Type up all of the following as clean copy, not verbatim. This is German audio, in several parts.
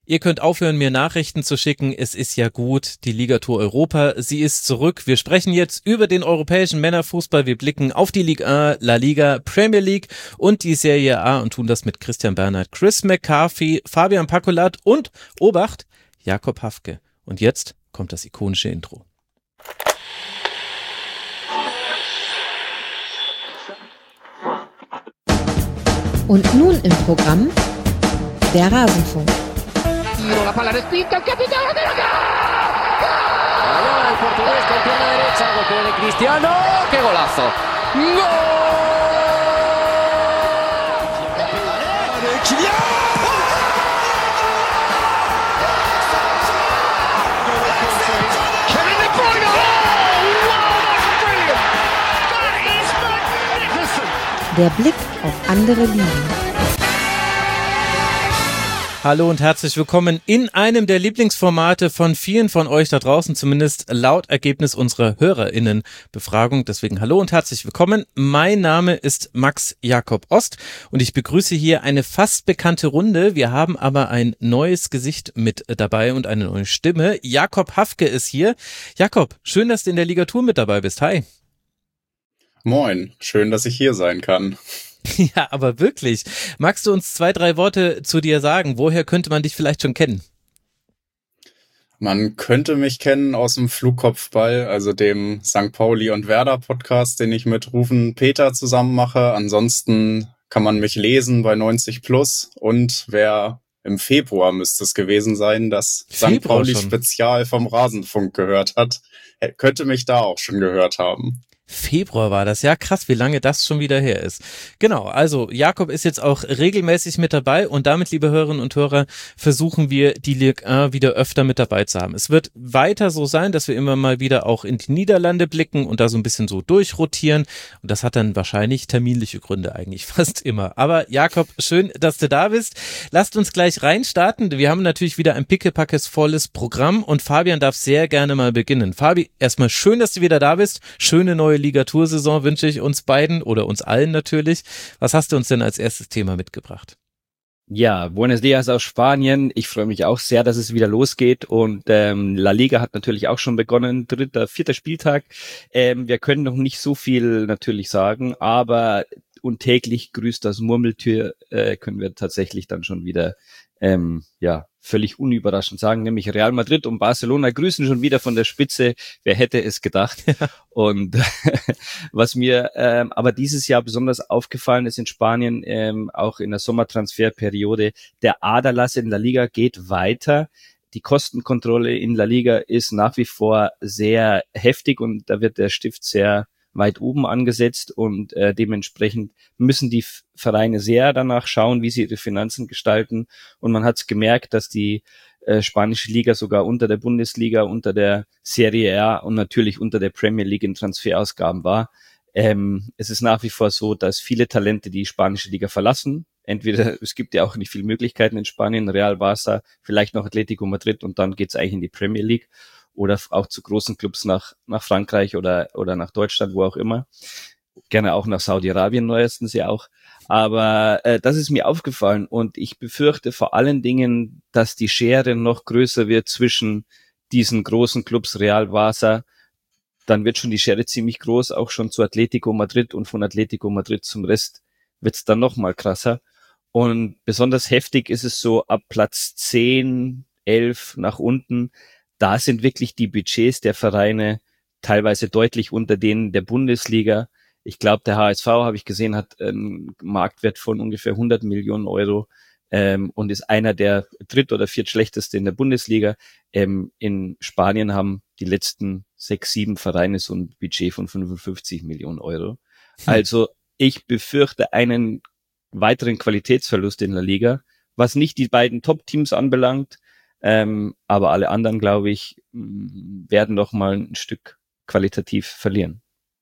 Ihr könnt aufhören, mir Nachrichten zu schicken. Es ist ja gut, die Ligatur Europa, sie ist zurück. Wir sprechen jetzt über den europäischen Männerfußball. Wir blicken auf die Ligue 1, La Liga, Premier League und die Serie A und tun das mit Christian Bernhard, Chris McCarthy, Fabian Pacolat und, Obacht, Jakob Hafke. Und jetzt kommt das ikonische Intro. Und nun im Programm der Rasenfunk. La palla respinta, il capitano della Allora il portoghese con pierna derecha, golpe de Cristiano, che golazo! Gol! Kylian! Kevin De Bruyne! Oh, wow, that's brilliant! That is magnificent! Der Blick auf andere Ligen. Hallo und herzlich willkommen in einem der Lieblingsformate von vielen von euch da draußen, zumindest laut Ergebnis unserer HörerInnen-Befragung. Deswegen hallo und herzlich willkommen. Mein Name ist Max Jakob Ost und ich begrüße hier eine fast bekannte Runde. Wir haben aber ein neues Gesicht mit dabei und eine neue Stimme. Jakob Hafke ist hier. Jakob, schön, dass du in der Ligatur mit dabei bist. Hi. Moin, schön, dass ich hier sein kann. Ja, aber wirklich. Magst du uns 2-3 Worte zu dir sagen? Woher könnte man dich vielleicht schon kennen? Man könnte mich kennen aus dem Flugkopfball, also dem St. Pauli und Werder Podcast, den ich mit Rufen Peter zusammen mache. Ansonsten kann man mich lesen bei 90 Plus und wer im Februar müsste es gewesen sein, das St. Pauli Spezial vom Rasenfunk gehört hat, könnte mich da auch schon gehört haben. Februar war das, ja krass, wie lange das schon wieder her ist. Genau, also Jakob ist jetzt auch regelmäßig mit dabei und damit, liebe Hörerinnen und Hörer, versuchen wir die Ligue 1 wieder öfter mit dabei zu haben. Es wird weiter so sein, dass wir immer mal wieder auch in die Niederlande blicken und da so ein bisschen so durchrotieren und das hat dann wahrscheinlich terminliche Gründe eigentlich fast immer. Aber Jakob, schön, dass du da bist. Lasst uns gleich reinstarten. Wir haben natürlich wieder ein pickepackes volles Programm und Fabian darf sehr gerne mal beginnen. Fabi, erstmal schön, dass du wieder da bist. Schöne neue Ligatursaison wünsche ich uns beiden oder uns allen natürlich. Was hast du uns denn als erstes Thema mitgebracht? Ja, buenos dias aus Spanien. Ich freue mich auch sehr, dass es wieder losgeht und La Liga hat natürlich auch schon begonnen, 3., 4. Spieltag. Wir können noch nicht so viel natürlich sagen, aber und täglich grüßt das Murmeltier können wir tatsächlich dann schon wieder völlig unüberraschend sagen, nämlich Real Madrid und Barcelona grüßen schon wieder von der Spitze. Wer hätte es gedacht? Ja. Und was mir aber dieses Jahr besonders aufgefallen ist in Spanien, auch in der Sommertransferperiode, der Aderlass in La Liga geht weiter. Die Kostenkontrolle in La Liga ist nach wie vor sehr heftig und da wird der Stift sehr weit oben angesetzt und dementsprechend müssen die Vereine sehr danach schauen, wie sie ihre Finanzen gestalten. Und man hat gemerkt, dass die spanische Liga sogar unter der Bundesliga, unter der Serie A und natürlich unter der Premier League in Transferausgaben war. Es ist nach wie vor so, dass viele Talente die spanische Liga verlassen. Entweder, es gibt ja auch nicht viele Möglichkeiten in Spanien, Real, Barça, vielleicht noch Atletico Madrid und dann geht's eigentlich in die Premier League. Oder auch zu großen Clubs nach Frankreich oder nach Deutschland, wo auch immer. Gerne auch nach Saudi-Arabien neuestens ja auch. Aber das ist mir aufgefallen und ich befürchte vor allen Dingen, dass die Schere noch größer wird zwischen diesen großen Clubs Real, Barça. Dann wird schon die Schere ziemlich groß, auch schon zu Atletico Madrid und von Atletico Madrid zum Rest wird's dann noch mal krasser. Und besonders heftig ist es so ab Platz 10, 11 nach unten. Da sind wirklich die Budgets der Vereine teilweise deutlich unter denen der Bundesliga. Ich glaube, der HSV, habe ich gesehen, hat einen Marktwert von ungefähr 100 Millionen Euro und ist einer der dritt- oder viertschlechteste in der Bundesliga. In Spanien haben die letzten 6, 7 Vereine so ein Budget von 55 Millionen Euro. Also ich befürchte einen weiteren Qualitätsverlust in der Liga, was nicht die beiden Top-Teams anbelangt. Aber alle anderen, glaube ich, werden noch mal ein Stück qualitativ verlieren.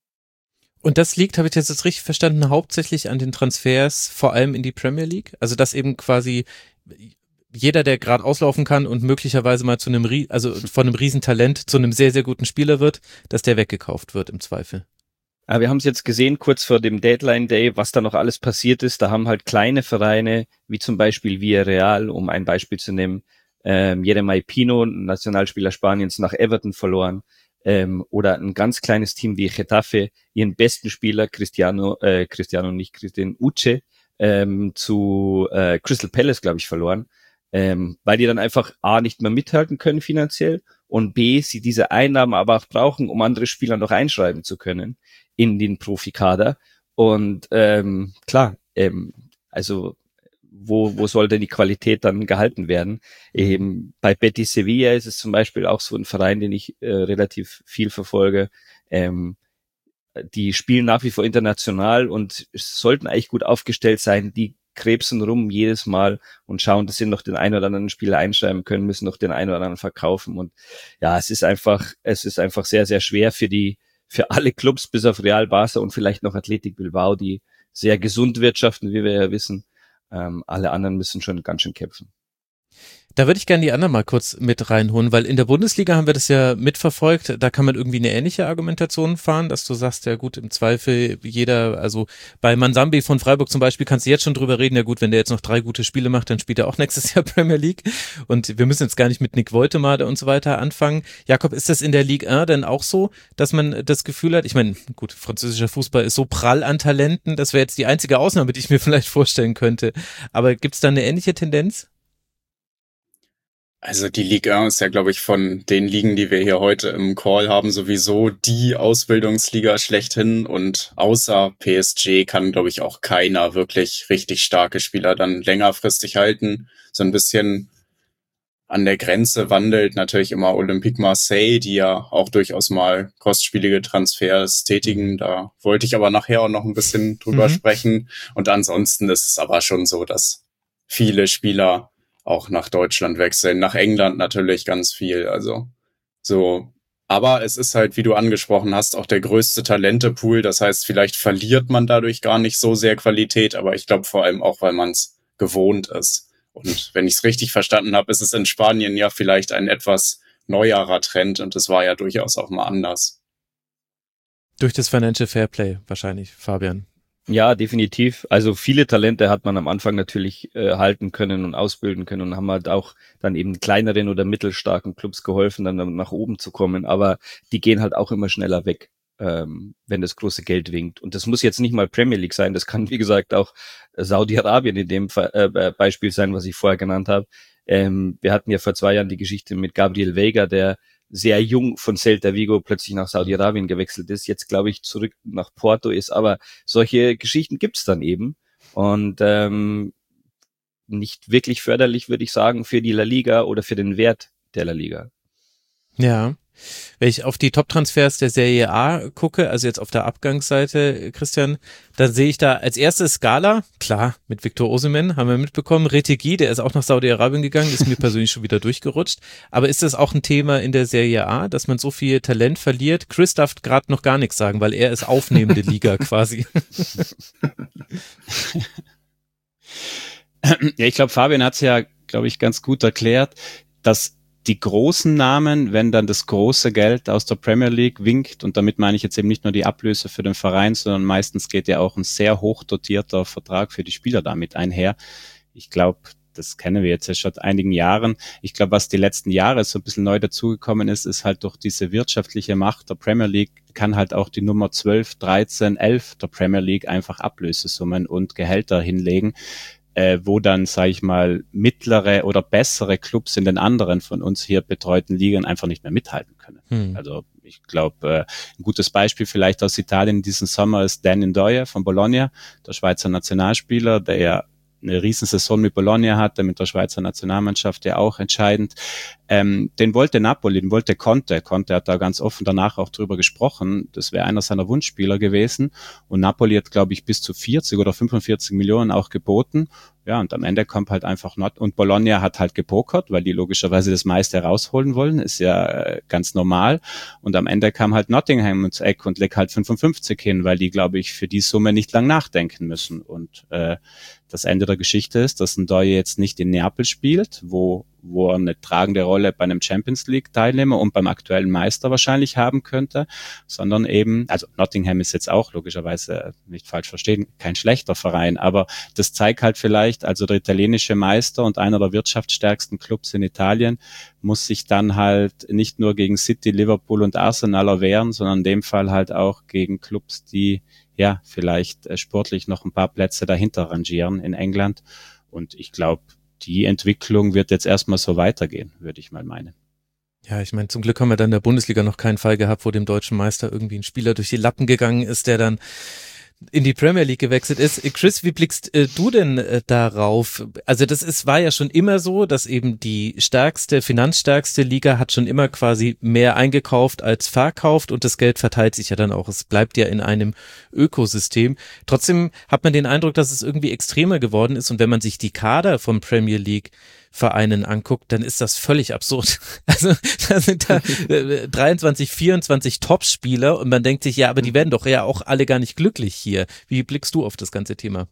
Und das liegt, habe ich jetzt richtig verstanden, hauptsächlich an den Transfers, vor allem in die Premier League? Also dass eben quasi jeder, der gerade auslaufen kann und möglicherweise mal von einem Riesentalent zu einem sehr, sehr guten Spieler wird, dass der weggekauft wird im Zweifel. Aber wir haben es jetzt gesehen, kurz vor dem Deadline Day, was da noch alles passiert ist. Da haben halt kleine Vereine, wie zum Beispiel Villarreal, um ein Beispiel zu nehmen, Jeremai Pino, Nationalspieler Spaniens, nach Everton verloren. Oder ein ganz kleines Team wie Getafe, ihren besten Spieler, Christian Uche, zu Crystal Palace, glaube ich, verloren, weil die dann einfach A, nicht mehr mithalten können finanziell und B, sie diese Einnahmen aber auch brauchen, um andere Spieler noch einschreiben zu können in den Profikader. Und klar, also wo soll denn die Qualität dann gehalten werden? Bei Betis Sevilla ist es zum Beispiel auch so ein Verein, den ich relativ viel verfolge. Die spielen nach wie vor international und sollten eigentlich gut aufgestellt sein. Die krebsen rum jedes Mal und schauen, dass sie noch den einen oder anderen Spieler einschreiben können, müssen noch den einen oder anderen verkaufen. Und ja, es ist einfach sehr, sehr schwer für alle Clubs, bis auf Real, Barca und vielleicht noch Athletic Bilbao, die sehr gesund wirtschaften, wie wir ja wissen. Alle anderen müssen schon ganz schön kämpfen. Da würde ich gerne die anderen mal kurz mit reinholen, weil in der Bundesliga haben wir das ja mitverfolgt, da kann man irgendwie eine ähnliche Argumentation fahren, dass du sagst, ja gut, im Zweifel also bei Mansambi von Freiburg zum Beispiel kannst du jetzt schon drüber reden, ja gut, wenn der jetzt noch 3 gute Spiele macht, dann spielt er auch nächstes Jahr Premier League und wir müssen jetzt gar nicht mit Nick Woltemade und so weiter anfangen. Jakob, ist das in der Ligue 1 denn auch so, dass man das Gefühl hat, ich meine, gut, französischer Fußball ist so prall an Talenten, das wäre jetzt die einzige Ausnahme, die ich mir vielleicht vorstellen könnte, aber gibt es da eine ähnliche Tendenz? Also die Ligue 1 ist ja, glaube ich, von den Ligen, die wir hier heute im Call haben, sowieso die Ausbildungsliga schlechthin. Und außer PSG kann, glaube ich, auch keiner wirklich richtig starke Spieler dann längerfristig halten. So ein bisschen an der Grenze wandelt natürlich immer Olympique Marseille, die ja auch durchaus mal kostspielige Transfers tätigen. Da wollte ich aber nachher auch noch ein bisschen drüber sprechen. Und ansonsten ist es aber schon so, dass viele Spieler auch nach Deutschland wechseln, nach England natürlich ganz viel, also so. Aber es ist halt, wie du angesprochen hast, auch der größte Talentepool, das heißt, vielleicht verliert man dadurch gar nicht so sehr Qualität, aber ich glaube vor allem auch, weil man es gewohnt ist. Und wenn ich es richtig verstanden habe, ist es in Spanien ja vielleicht ein etwas neuerer Trend und es war ja durchaus auch mal anders. Durch das Financial Fairplay wahrscheinlich, Fabian. Ja, definitiv. Also viele Talente hat man am Anfang natürlich halten können und ausbilden können und haben halt auch dann eben kleineren oder mittelstarken Clubs geholfen, dann nach oben zu kommen. Aber die gehen halt auch immer schneller weg, wenn das große Geld winkt. Und das muss jetzt nicht mal Premier League sein. Das kann, wie gesagt, auch Saudi-Arabien in dem Beispiel sein, was ich vorher genannt habe. Wir hatten ja vor 2 Jahren die Geschichte mit Gabriel Veiga, der sehr jung von Celta Vigo plötzlich nach Saudi-Arabien gewechselt ist, jetzt glaube ich zurück nach Porto ist, aber solche Geschichten gibt's dann eben und nicht wirklich förderlich, würde ich sagen, für die La Liga oder für den Wert der La Liga. Ja, wenn ich auf die Top-Transfers der Serie A gucke, also jetzt auf der Abgangsseite, Christian, dann sehe ich da als erstes Scala, klar, mit Victor Osimhen, haben wir mitbekommen, Retegui, der ist auch nach Saudi-Arabien gegangen, ist mir persönlich schon wieder durchgerutscht, aber ist das auch ein Thema in der Serie A, dass man so viel Talent verliert? Chris darf gerade noch gar nichts sagen, weil er ist aufnehmende Liga quasi. Ja, ich glaube, Fabian hat es ja, glaube ich, ganz gut erklärt, dass die großen Namen, wenn dann das große Geld aus der Premier League winkt, und damit meine ich jetzt eben nicht nur die Ablöse für den Verein, sondern meistens geht ja auch ein sehr hoch dotierter Vertrag für die Spieler damit einher. Ich glaube, das kennen wir jetzt ja schon seit einigen Jahren. Ich glaube, was die letzten Jahre so ein bisschen neu dazugekommen ist, ist halt durch diese wirtschaftliche Macht der Premier League kann halt auch die Nummer 12, 13, 11 der Premier League einfach Ablösesummen und Gehälter hinlegen, wo dann, sage ich mal, mittlere oder bessere Clubs in den anderen von uns hier betreuten Ligen einfach nicht mehr mithalten können. Also ich glaube, ein gutes Beispiel vielleicht aus Italien diesen Sommer ist Dan Ndoye von Bologna, der Schweizer Nationalspieler, der ja eine Riesensaison mit Bologna hatte, mit der Schweizer Nationalmannschaft ja auch entscheidend. Den wollte Napoli, den wollte Conte. Conte hat da ganz offen danach auch drüber gesprochen. Das wäre einer seiner Wunschspieler gewesen. Und Napoli hat, glaube ich, bis zu 40 oder 45 Millionen auch geboten. Ja, und am Ende kommt halt einfach und Bologna hat halt gepokert, weil die logischerweise das meiste rausholen wollen, ist ja ganz normal. Und am Ende kam halt Nottingham ins Eck und legt halt 55 hin, weil die, glaube ich, für die Summe nicht lang nachdenken müssen. Und das Ende der Geschichte ist, dass Ndoye jetzt nicht in Neapel spielt, wo er eine tragende Rolle bei einem Champions League Teilnehmer und beim aktuellen Meister wahrscheinlich haben könnte, sondern eben, also Nottingham ist jetzt auch logischerweise, nicht falsch verstehen, kein schlechter Verein, aber das zeigt halt vielleicht, also der italienische Meister und einer der wirtschaftsstärksten Clubs in Italien muss sich dann halt nicht nur gegen City, Liverpool und Arsenal erwehren, sondern in dem Fall halt auch gegen Clubs, die ja vielleicht sportlich noch ein paar Plätze dahinter rangieren in England. Und ich glaube, die Entwicklung wird jetzt erstmal so weitergehen, würde ich mal meinen. Ja, ich meine, zum Glück haben wir dann in der Bundesliga noch keinen Fall gehabt, wo dem deutschen Meister irgendwie ein Spieler durch die Lappen gegangen ist, der dann in die Premier League gewechselt ist. Chris, wie blickst du denn darauf? Also war ja schon immer so, dass eben die finanzstärkste Liga hat schon immer quasi mehr eingekauft als verkauft und das Geld verteilt sich ja dann auch. Es bleibt ja in einem Ökosystem. Trotzdem hat man den Eindruck, dass es irgendwie extremer geworden ist und wenn man sich die Kader vom Premier League Vereinen anguckt, dann ist das völlig absurd. Also da sind da 23, 24 Top-Spieler und man denkt sich, ja, aber die werden doch ja auch alle gar nicht glücklich hier. Wie blickst du auf das ganze Thema?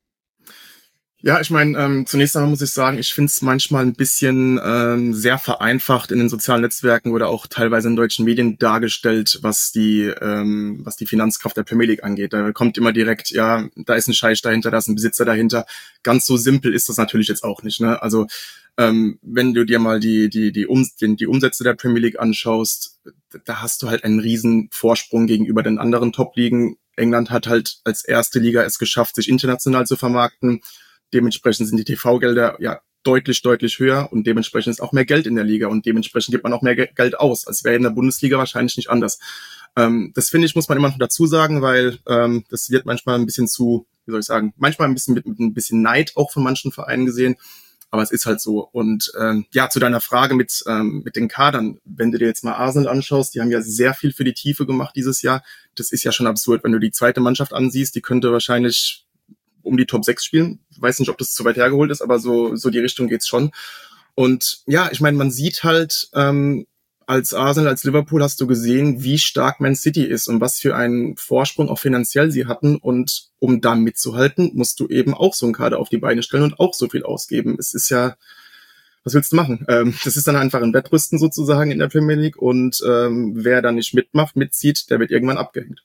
Ja, ich meine, zunächst einmal muss ich sagen, ich finde es manchmal ein bisschen sehr vereinfacht in den sozialen Netzwerken oder auch teilweise in deutschen Medien dargestellt, was die Finanzkraft der Premier League angeht. Da kommt immer direkt, ja, da ist ein Scheich dahinter, da ist ein Besitzer dahinter. Ganz so simpel ist das natürlich jetzt auch nicht, ne? Also wenn du dir mal die Umsätze der Premier League anschaust, da hast du halt einen riesen Vorsprung gegenüber den anderen Top-Ligen. England hat halt als erste Liga es geschafft, sich international zu vermarkten. Dementsprechend sind die TV-Gelder ja deutlich höher und dementsprechend ist auch mehr Geld in der Liga und dementsprechend gibt man auch mehr Geld aus. Als wäre in der Bundesliga wahrscheinlich nicht anders. Das finde ich, muss man immer noch dazu sagen, weil das wird manchmal ein bisschen manchmal ein bisschen mit ein bisschen Neid auch von manchen Vereinen gesehen. Aber es ist halt so. Und ja, zu deiner Frage mit den Kadern, wenn du dir jetzt mal Arsenal anschaust, die haben ja sehr viel für die Tiefe gemacht dieses Jahr. Das ist ja schon absurd, wenn du die zweite Mannschaft ansiehst, die könnte wahrscheinlich um die Top 6 spielen. Ich weiß nicht, ob das zu weit hergeholt ist, aber so die Richtung geht's schon. Und ja, ich meine, man sieht halt, als Arsenal, als Liverpool hast du gesehen, wie stark Man City ist und was für einen Vorsprung auch finanziell sie hatten. Und um da mitzuhalten, musst du eben auch so einen Kader auf die Beine stellen und auch so viel ausgeben. Es ist ja, was willst du machen? Das ist dann einfach ein Wettrüsten sozusagen in der Premier League. Und wer da nicht mitzieht, der wird irgendwann abgehängt.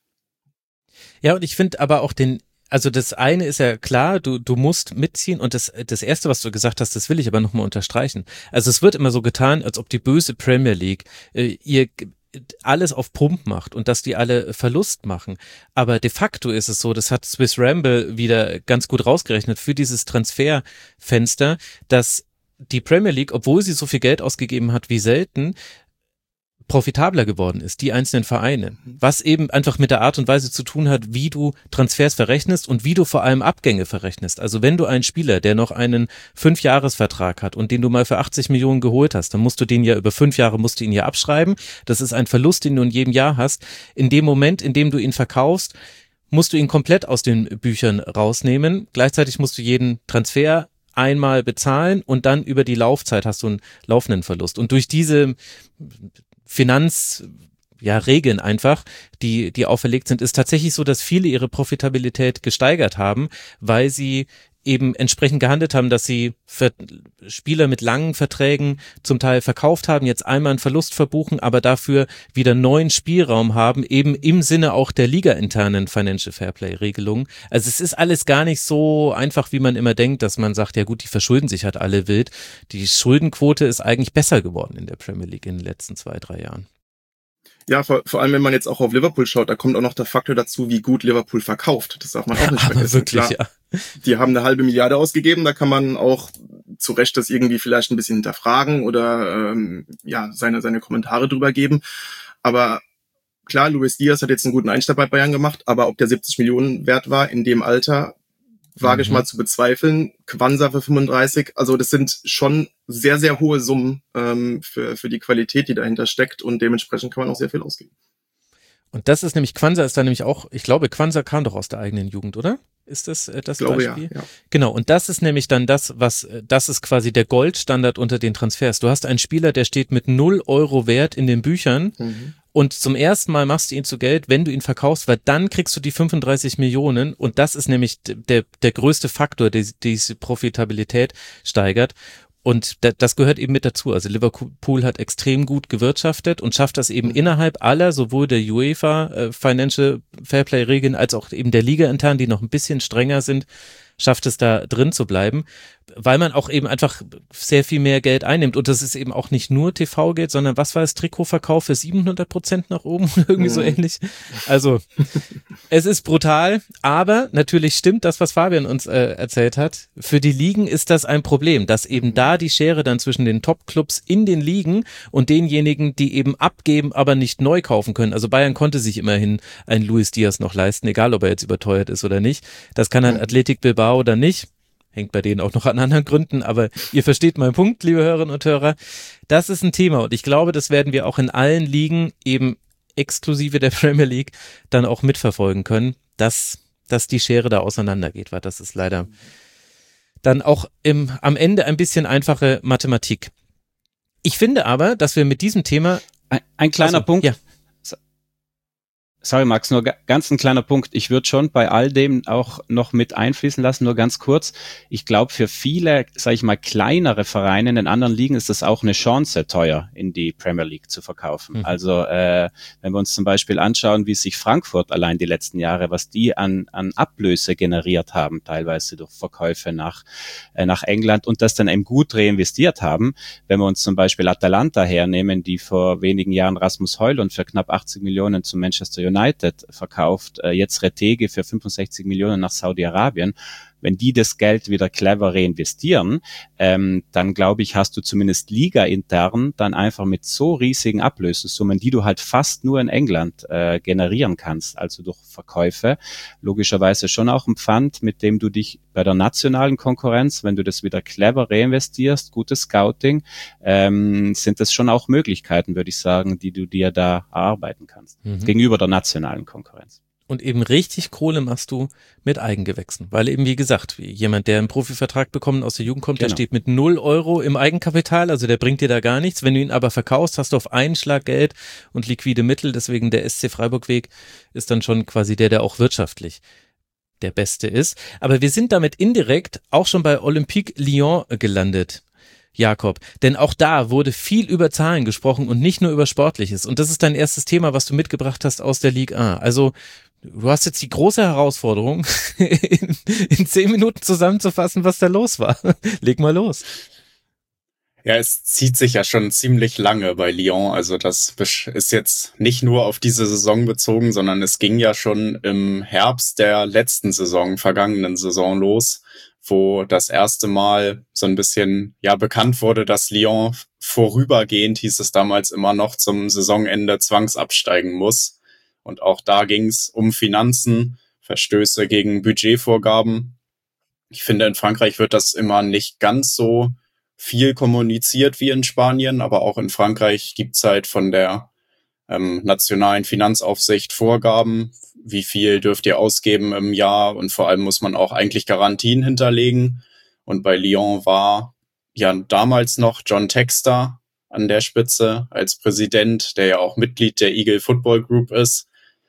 Ja, und ich finde aber auch also das eine ist ja klar, du musst mitziehen und das erste, was du gesagt hast, das will ich aber nochmal unterstreichen. Also es wird immer so getan, als ob die böse Premier League ihr alles auf Pump macht und dass die alle Verlust machen. Aber de facto ist es so, das hat Swiss Ramble wieder ganz gut rausgerechnet für dieses Transferfenster, dass die Premier League, obwohl sie so viel Geld ausgegeben hat wie selten, profitabler geworden ist, die einzelnen Vereine, was eben einfach mit der Art und Weise zu tun hat, wie du Transfers verrechnest und wie du vor allem Abgänge verrechnest. Also wenn du einen Spieler, der noch einen 5-Jahres-Vertrag hat und den du mal für 80 Millionen geholt hast, dann musst du den ja über 5 Jahre ihn ja abschreiben. Das ist ein Verlust, den du in jedem Jahr hast. In dem Moment, in dem du ihn verkaufst, musst du ihn komplett aus den Büchern rausnehmen. Gleichzeitig musst du jeden Transfer einmal bezahlen und dann über die Laufzeit hast du einen laufenden Verlust. Und durch diese Regeln einfach, die auferlegt sind, ist tatsächlich so, dass viele ihre Profitabilität gesteigert haben, weil sie eben entsprechend gehandelt haben, dass sie Spieler mit langen Verträgen zum Teil verkauft haben, jetzt einmal einen Verlust verbuchen, aber dafür wieder neuen Spielraum haben, eben im Sinne auch der ligainternen Financial Fairplay Regelungen. Also es ist alles gar nicht so einfach, wie man immer denkt, dass man sagt, ja gut, die verschulden sich halt alle wild. Die Schuldenquote ist eigentlich besser geworden in der Premier League in den letzten 2-3 Jahren. Ja, vor allem, wenn man jetzt auch auf Liverpool schaut, da kommt auch noch der Faktor dazu, wie gut Liverpool verkauft. Das darf man auch nicht vergessen. Wirklich, klar, ja. Die haben 1,5 Milliarde ausgegeben, da kann man auch zu Recht das irgendwie vielleicht ein bisschen hinterfragen oder seine Kommentare drüber geben. Aber klar, Luis Diaz hat jetzt einen guten Einstieg bei Bayern gemacht, aber ob der 70 Millionen wert war in dem Alter, wage ich mal zu bezweifeln. Quansah für 35, also das sind schon sehr, sehr hohe Summen für die Qualität, die dahinter steckt und dementsprechend kann man auch sehr viel ausgeben. Und das ist nämlich, Quansah ist da nämlich auch, ich glaube, Quansah kam doch aus der eigenen Jugend, oder? Ist das das glaube, Beispiel? Ja. Genau, und das ist nämlich dann das ist quasi der Goldstandard unter den Transfers. Du hast einen Spieler, der steht mit 0 Euro Wert in den Büchern Und zum ersten Mal machst du ihn zu Geld, wenn du ihn verkaufst, weil dann kriegst du die 35 Millionen und das ist nämlich der größte Faktor, der diese Profitabilität steigert. Und das gehört eben mit dazu. Also Liverpool hat extrem gut gewirtschaftet und schafft das eben innerhalb aller, sowohl der UEFA Financial Fairplay Regeln als auch eben der Liga intern, die noch ein bisschen strenger sind, schafft es da drin zu bleiben, weil man auch eben einfach sehr viel mehr Geld einnimmt. Und das ist eben auch nicht nur TV-Geld, sondern was war es, Trikotverkauf für 700% nach oben oder irgendwie so ähnlich. Also es ist brutal, aber natürlich stimmt das, was Fabian uns erzählt hat. Für die Ligen ist das ein Problem, dass eben da die Schere dann zwischen den Top-Clubs in den Ligen und denjenigen, die eben abgeben, aber nicht neu kaufen können. Also Bayern konnte sich immerhin einen Luis Diaz noch leisten, egal ob er jetzt überteuert ist oder nicht. Das kann halt Athletic Bilbao oder nicht. Hängt bei denen auch noch an anderen Gründen, aber ihr versteht meinen Punkt, liebe Hörerinnen und Hörer. Das ist ein Thema und ich glaube, das werden wir auch in allen Ligen eben exklusive der Premier League dann auch mitverfolgen können, dass die Schere da auseinandergeht, weil das ist leider dann auch am Ende ein bisschen einfache Mathematik. Ich finde aber, dass wir mit diesem Thema... Ein kleiner Punkt. Ja. Sorry Max, nur ganz ein kleiner Punkt. Ich würde schon bei all dem auch noch mit einfließen lassen, nur ganz kurz. Ich glaube, für viele, sage ich mal, kleinere Vereine in den anderen Ligen ist das auch eine Chance, teuer in die Premier League zu verkaufen. Mhm. Also wenn wir uns zum Beispiel anschauen, wie sich Frankfurt allein die letzten Jahre, was die an Ablöse generiert haben, teilweise durch Verkäufe nach England und das dann eben gut reinvestiert haben. Wenn wir uns zum Beispiel Atalanta hernehmen, die vor wenigen Jahren Rasmus Højlund für knapp 80 Millionen zu Manchester United verkauft, jetzt Retege für 65 Millionen nach Saudi-Arabien. Wenn die das Geld wieder clever reinvestieren, dann glaube ich, hast du zumindest Liga-intern dann einfach mit so riesigen Ablösesummen, die du halt fast nur in England generieren kannst, also durch Verkäufe, logischerweise schon auch ein Pfand, mit dem du dich bei der nationalen Konkurrenz, wenn du das wieder clever reinvestierst, gutes Scouting, sind das schon auch Möglichkeiten, würde ich sagen, die du dir da erarbeiten kannst, gegenüber der nationalen Konkurrenz. Und eben richtig Kohle machst du mit Eigengewächsen. Weil eben, wie gesagt, jemand, der einen Profivertrag bekommen aus der Jugend kommt, der steht mit 0 Euro im Eigenkapital, also der bringt dir da gar nichts. Wenn du ihn aber verkaufst, hast du auf einen Schlag Geld und liquide Mittel. Deswegen der SC Freiburg-Weg ist dann schon quasi der auch wirtschaftlich der Beste ist. Aber wir sind damit indirekt auch schon bei Olympique Lyon gelandet. Jakob, denn auch da wurde viel über Zahlen gesprochen und nicht nur über Sportliches. Und das ist dein erstes Thema, was du mitgebracht hast aus der Ligue 1. Also du hast jetzt die große Herausforderung, in 10 Minuten zusammenzufassen, was da los war. Leg mal los. Ja, es zieht sich ja schon ziemlich lange bei Lyon. Also das ist jetzt nicht nur auf diese Saison bezogen, sondern es ging ja schon im Herbst der vergangenen Saison los, wo das erste Mal so ein bisschen bekannt wurde, dass Lyon vorübergehend, hieß es damals immer noch, zum Saisonende zwangsabsteigen muss. Und auch da ging es um Finanzen, Verstöße gegen Budgetvorgaben. Ich finde, in Frankreich wird das immer nicht ganz so viel kommuniziert wie in Spanien, aber auch in Frankreich gibt's halt von der nationalen Finanzaufsicht Vorgaben, wie viel dürft ihr ausgeben im Jahr und vor allem muss man auch eigentlich Garantien hinterlegen. Und bei Lyon war ja damals noch John Textor an der Spitze als Präsident, der ja auch Mitglied der Eagle Football Group ist.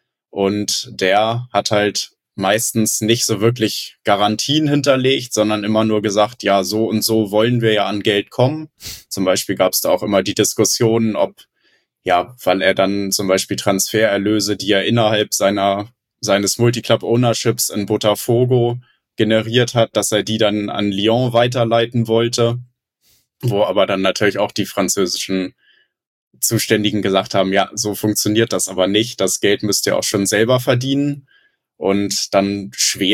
Und der hat halt meistens nicht so wirklich Garantien hinterlegt, sondern immer nur gesagt, ja, so und so wollen wir ja an Geld kommen. Zum Beispiel gab es da auch immer die Diskussionen, ob, weil er dann zum Beispiel Transfererlöse, die er innerhalb seines Multiclub-Ownerships in Botafogo generiert hat, dass er die dann an Lyon weiterleiten wollte, wo aber dann natürlich auch die französischen Zuständigen gesagt haben, ja, so funktioniert das aber nicht, das Geld müsst ihr auch schon selber verdienen. Und dann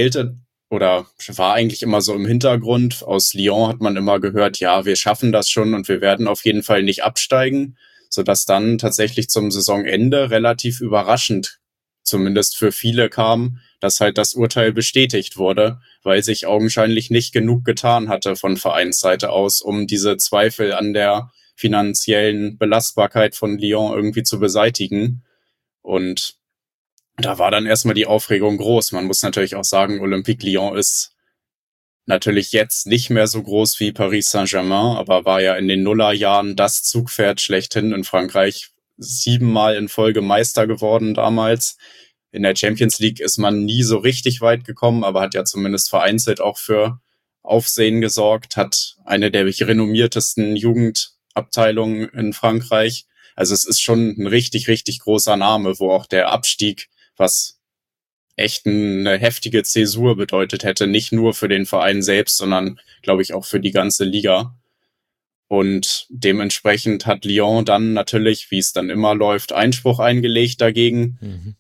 war eigentlich immer so im Hintergrund, aus Lyon hat man immer gehört, ja, wir schaffen das schon und wir werden auf jeden Fall nicht absteigen, sodass dann tatsächlich zum Saisonende relativ überraschend, zumindest für viele kam, dass halt das Urteil bestätigt wurde, weil sich augenscheinlich nicht genug getan hatte von Vereinsseite aus, um diese Zweifel an der finanziellen Belastbarkeit von Lyon irgendwie zu beseitigen. Und da war dann erstmal die Aufregung groß. Man muss natürlich auch sagen, Olympique Lyon ist natürlich jetzt nicht mehr so groß wie Paris Saint-Germain, aber war ja in den Nullerjahren das Zugpferd schlechthin in Frankreich. 7-mal in Folge Meister geworden damals. In der Champions League ist man nie so richtig weit gekommen, aber hat ja zumindest vereinzelt auch für Aufsehen gesorgt, hat eine der renommiertesten Jugendabteilungen in Frankreich. Also es ist schon ein richtig, richtig großer Name, wo auch der Abstieg, was echt eine heftige Zäsur bedeutet hätte, nicht nur für den Verein selbst, sondern, glaube ich, auch für die ganze Liga. Und dementsprechend hat Lyon dann natürlich, wie es dann immer läuft, Einspruch eingelegt dagegen. Mhm.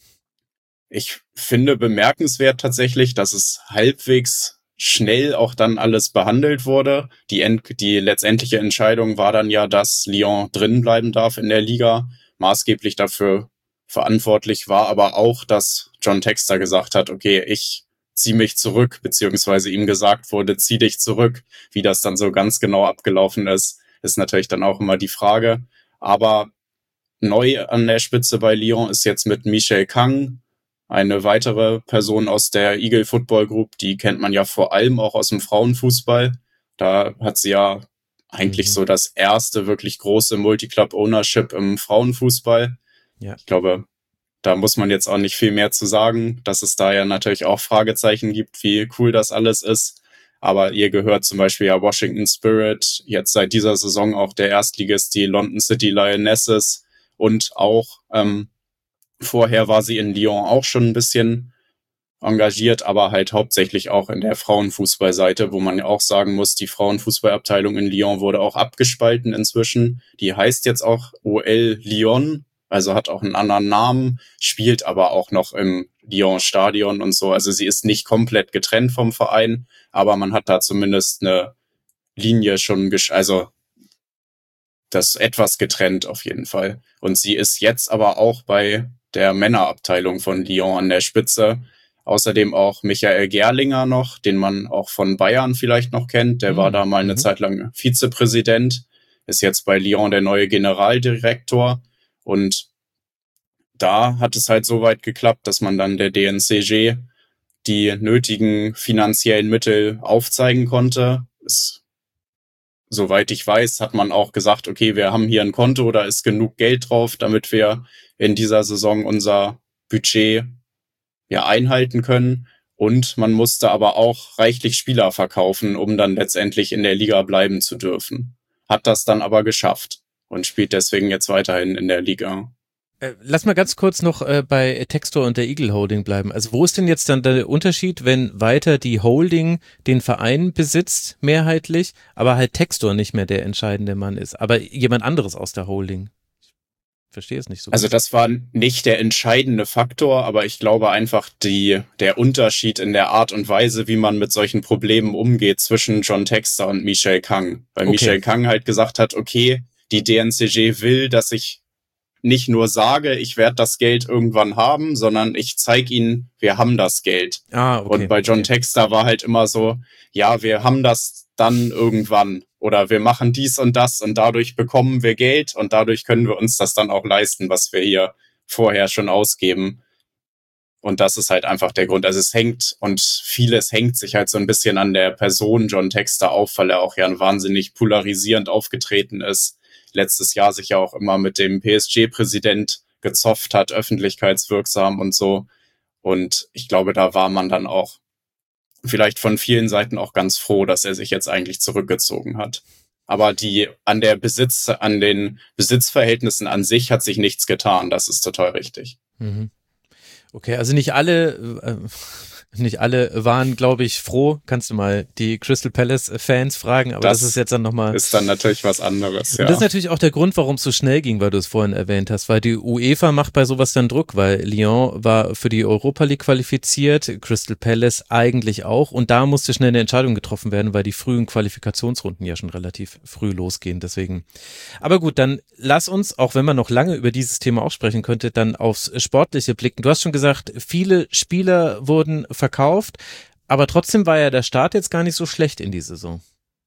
Ich finde bemerkenswert tatsächlich, dass es halbwegs schnell auch dann alles behandelt wurde. Die letztendliche Entscheidung war dann ja, dass Lyon drin bleiben darf in der Liga. Maßgeblich dafür verantwortlich war aber auch, dass John Textor gesagt hat, okay, ich ziehe mich zurück, beziehungsweise ihm gesagt wurde, zieh dich zurück. Wie das dann so ganz genau abgelaufen ist, ist natürlich dann auch immer die Frage. Aber neu an der Spitze bei Lyon ist jetzt mit Michel Kang eine weitere Person aus der Eagle Football Group, die kennt man ja vor allem auch aus dem Frauenfußball. Da hat sie ja eigentlich so das erste wirklich große Multiclub-Ownership im Frauenfußball. Ja. Ich glaube, da muss man jetzt auch nicht viel mehr zu sagen, dass es da ja natürlich auch Fragezeichen gibt, wie cool das alles ist. Aber ihr gehört zum Beispiel ja Washington Spirit, jetzt seit dieser Saison auch der Erstligist, die London City Lionesses und auch vorher war sie in Lyon auch schon ein bisschen engagiert, aber halt hauptsächlich auch in der Frauenfußballseite, wo man ja auch sagen muss, die Frauenfußballabteilung in Lyon wurde auch abgespalten inzwischen. Die heißt jetzt auch OL Lyon, also hat auch einen anderen Namen, spielt aber auch noch im Lyon-Stadion und so. Also sie ist nicht komplett getrennt vom Verein, aber man hat da zumindest eine Linie schon, also das etwas getrennt auf jeden Fall. Und sie ist jetzt aber auch bei der Männerabteilung von Lyon an der Spitze. Außerdem auch Michael Gerlinger noch, den man auch von Bayern vielleicht noch kennt. Der war da mal eine Zeit lang Vizepräsident, ist jetzt bei Lyon der neue Generaldirektor. Und da hat es halt so weit geklappt, dass man dann der DNCG die nötigen finanziellen Mittel aufzeigen konnte. Soweit ich weiß, hat man auch gesagt, okay, wir haben hier ein Konto, da ist genug Geld drauf, damit wir in dieser Saison unser Budget ja einhalten können. Und man musste aber auch reichlich Spieler verkaufen, um dann letztendlich in der Liga bleiben zu dürfen. Hat das dann aber geschafft und spielt deswegen jetzt weiterhin in der Liga. Lass mal ganz kurz noch bei Textor und der Eagle Holding bleiben. Also wo ist denn jetzt dann der Unterschied, wenn weiter die Holding den Verein besitzt, mehrheitlich, aber halt Textor nicht mehr der entscheidende Mann ist, aber jemand anderes aus der Holding? Ich verstehe es nicht so. Also das war nicht der entscheidende Faktor, aber ich glaube einfach der Unterschied in der Art und Weise, wie man mit solchen Problemen umgeht zwischen John Textor und Michel Kang. Weil Michel Kang halt gesagt hat, okay, die DNCG will, dass ich nicht nur sage, ich werde das Geld irgendwann haben, sondern ich zeige ihnen, wir haben das Geld. Okay. Und bei John Textor war halt immer so, ja, wir haben das dann irgendwann oder wir machen dies und das und dadurch bekommen wir Geld und dadurch können wir uns das dann auch leisten, was wir hier vorher schon ausgeben. Und das ist halt einfach der Grund. Also es hängt und vieles hängt sich halt so ein bisschen an der Person John Textor auf, weil er auch ja wahnsinnig polarisierend aufgetreten ist. Letztes Jahr sich ja auch immer mit dem PSG-Präsident gezofft hat, öffentlichkeitswirksam und so. Und ich glaube, da war man dann auch vielleicht von vielen Seiten auch ganz froh, dass er sich jetzt eigentlich zurückgezogen hat. Aber an den Besitzverhältnissen an sich hat sich nichts getan. Das ist total richtig. Okay, also nicht alle waren, glaube ich, froh. Kannst du mal die Crystal Palace Fans fragen, aber das ist jetzt dann nochmal... Ist dann natürlich was anderes, ja. Und das ist natürlich auch der Grund, warum es so schnell ging, weil du es vorhin erwähnt hast, weil die UEFA macht bei sowas dann Druck, weil Lyon war für die Europa League qualifiziert, Crystal Palace eigentlich auch und da musste schnell eine Entscheidung getroffen werden, weil die frühen Qualifikationsrunden ja schon relativ früh losgehen, deswegen. Aber gut, dann lass uns, auch wenn man noch lange über dieses Thema auch sprechen könnte, dann aufs Sportliche blicken. Du hast schon gesagt, viele Spieler wurden verkauft, aber trotzdem war ja der Start jetzt gar nicht so schlecht in die Saison.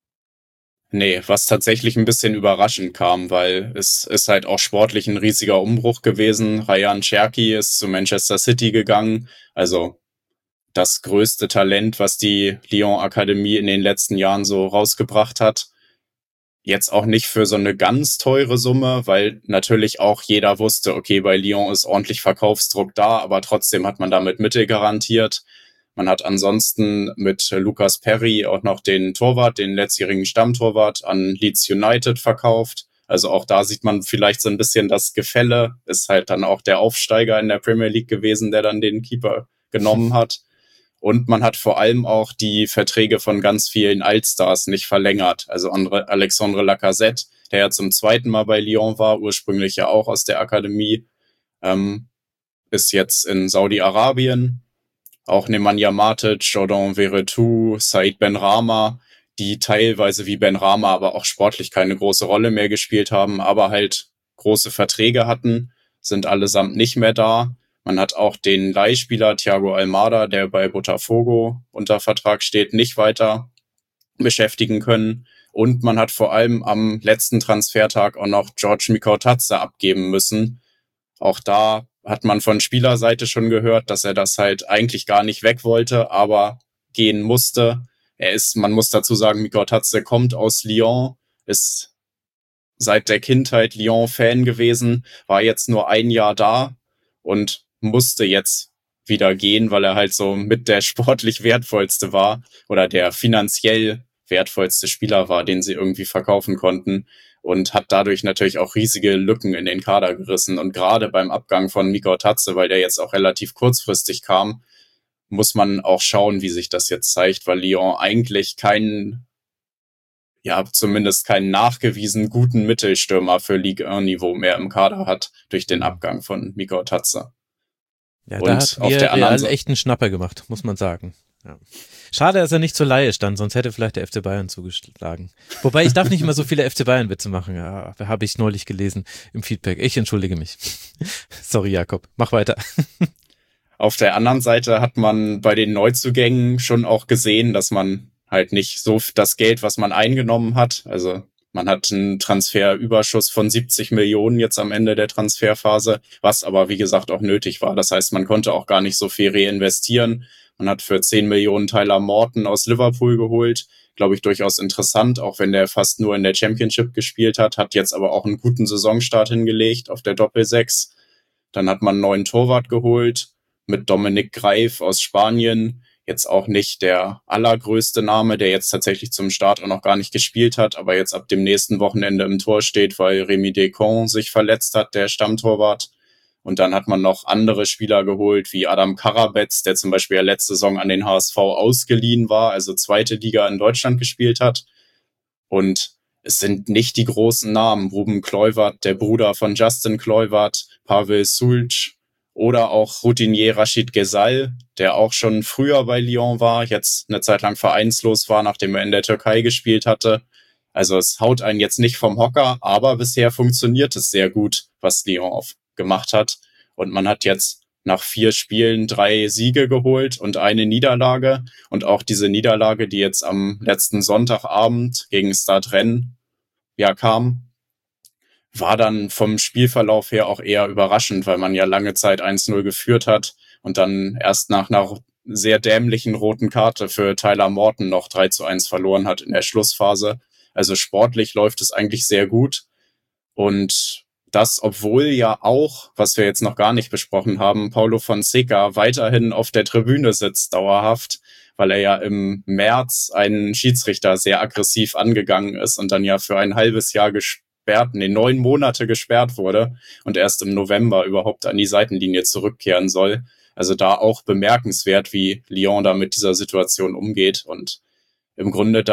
Nee, was tatsächlich ein bisschen überraschend kam, weil es ist halt auch sportlich ein riesiger Umbruch gewesen. Rayan Cherki ist zu Manchester City gegangen, also das größte Talent, was die Lyon Akademie in den letzten Jahren so rausgebracht hat. Jetzt auch nicht für so eine ganz teure Summe, weil natürlich auch jeder wusste, okay, bei Lyon ist ordentlich Verkaufsdruck da, aber trotzdem hat man damit Mittel garantiert. Man hat ansonsten mit Lucas Perry auch noch den Torwart, den letztjährigen Stammtorwart an Leeds United verkauft. Also auch da sieht man vielleicht so ein bisschen das Gefälle. Ist halt dann auch der Aufsteiger in der Premier League gewesen, der dann den Keeper genommen hat. Und man hat vor allem auch die Verträge von ganz vielen Altstars nicht verlängert. Also Alexandre Lacazette, der ja zum zweiten Mal bei Lyon war, ursprünglich ja auch aus der Akademie, ist jetzt in Saudi-Arabien. Auch Nemanja Matic, Jordan Veretout, Said Benrahma, die teilweise wie Benrahma aber auch sportlich keine große Rolle mehr gespielt haben, aber halt große Verträge hatten, sind allesamt nicht mehr da. Man hat auch den Leihspieler Thiago Almada, der bei Botafogo unter Vertrag steht, nicht weiter beschäftigen können. Und man hat vor allem am letzten Transfertag auch noch George Mikautadze abgeben müssen. Auch da hat man von Spielerseite schon gehört, dass er das halt eigentlich gar nicht weg wollte, aber gehen musste. Man muss dazu sagen, Mikautadze kommt aus Lyon, ist seit der Kindheit Lyon-Fan gewesen, war jetzt nur ein Jahr da und musste jetzt wieder gehen, weil er halt so mit der sportlich wertvollste war oder der finanziell wertvollste Spieler war, den sie irgendwie verkaufen konnten, und hat dadurch natürlich auch riesige Lücken in den Kader gerissen. Und gerade beim Abgang von Mikautadze, weil der jetzt auch relativ kurzfristig kam, muss man auch schauen, wie sich das jetzt zeigt, weil Lyon eigentlich zumindest keinen nachgewiesen guten Mittelstürmer für Ligue 1-Niveau mehr im Kader hat durch den Abgang von Mikautadze. Ja, da hat Real echt einen Schnapper gemacht, muss man sagen. Ja. Schade, dass er nicht zur Leihe stand, sonst hätte vielleicht der FC Bayern zugeschlagen. Wobei, ich darf nicht immer so viele FC Bayern-Witze machen, ja, habe ich neulich gelesen im Feedback. Ich entschuldige mich. Sorry, Jakob, mach weiter. Auf der anderen Seite hat man bei den Neuzugängen schon auch gesehen, dass man halt nicht so das Geld, was man eingenommen hat, also man hat einen Transferüberschuss von 70 Millionen jetzt am Ende der Transferphase, was aber wie gesagt auch nötig war. Das heißt, man konnte auch gar nicht so viel reinvestieren. Man hat für 10 Millionen Tyler Morton aus Liverpool geholt. Glaube ich, durchaus interessant, auch wenn der fast nur in der Championship gespielt hat jetzt aber auch einen guten Saisonstart hingelegt auf der Doppel-6. Dann hat man einen neuen Torwart geholt mit Dominik Greif aus Spanien. Jetzt auch nicht der allergrößte Name, der jetzt tatsächlich zum Start auch noch gar nicht gespielt hat, aber jetzt ab dem nächsten Wochenende im Tor steht, weil Rémi Descamps sich verletzt hat, der Stammtorwart. Und dann hat man noch andere Spieler geholt, wie Adam Karabetz, der zum Beispiel ja letzte Saison an den HSV ausgeliehen war, also zweite Liga in Deutschland gespielt hat. Und es sind nicht die großen Namen. Ruben Kluivert, der Bruder von Justin Kluivert, Pavel Sulc, oder auch Routinier Rachid Ghezal, der auch schon früher bei Lyon war, jetzt eine Zeit lang vereinslos war, nachdem er in der Türkei gespielt hatte. Also es haut einen jetzt nicht vom Hocker, aber bisher funktioniert es sehr gut, was Lyon gemacht hat. Und man hat jetzt nach 4 Spielen 3 Siege geholt und eine Niederlage. Und auch diese Niederlage, die jetzt am letzten Sonntagabend gegen Stade Rennes kam, war dann vom Spielverlauf her auch eher überraschend, weil man ja lange Zeit 1-0 geführt hat und dann erst nach einer sehr dämlichen roten Karte für Tyler Morton noch 3-1 verloren hat in der Schlussphase. Also sportlich läuft es eigentlich sehr gut. Und das, obwohl ja auch, was wir jetzt noch gar nicht besprochen haben, Paulo Fonseca weiterhin auf der Tribüne sitzt, dauerhaft, weil er ja im März einen Schiedsrichter sehr aggressiv angegangen ist und dann ja für ein halbes Jahr 9 Monate gesperrt wurde und erst im November überhaupt an die Seitenlinie zurückkehren soll. Also da auch bemerkenswert, wie Lyon da mit dieser Situation umgeht und im Grunde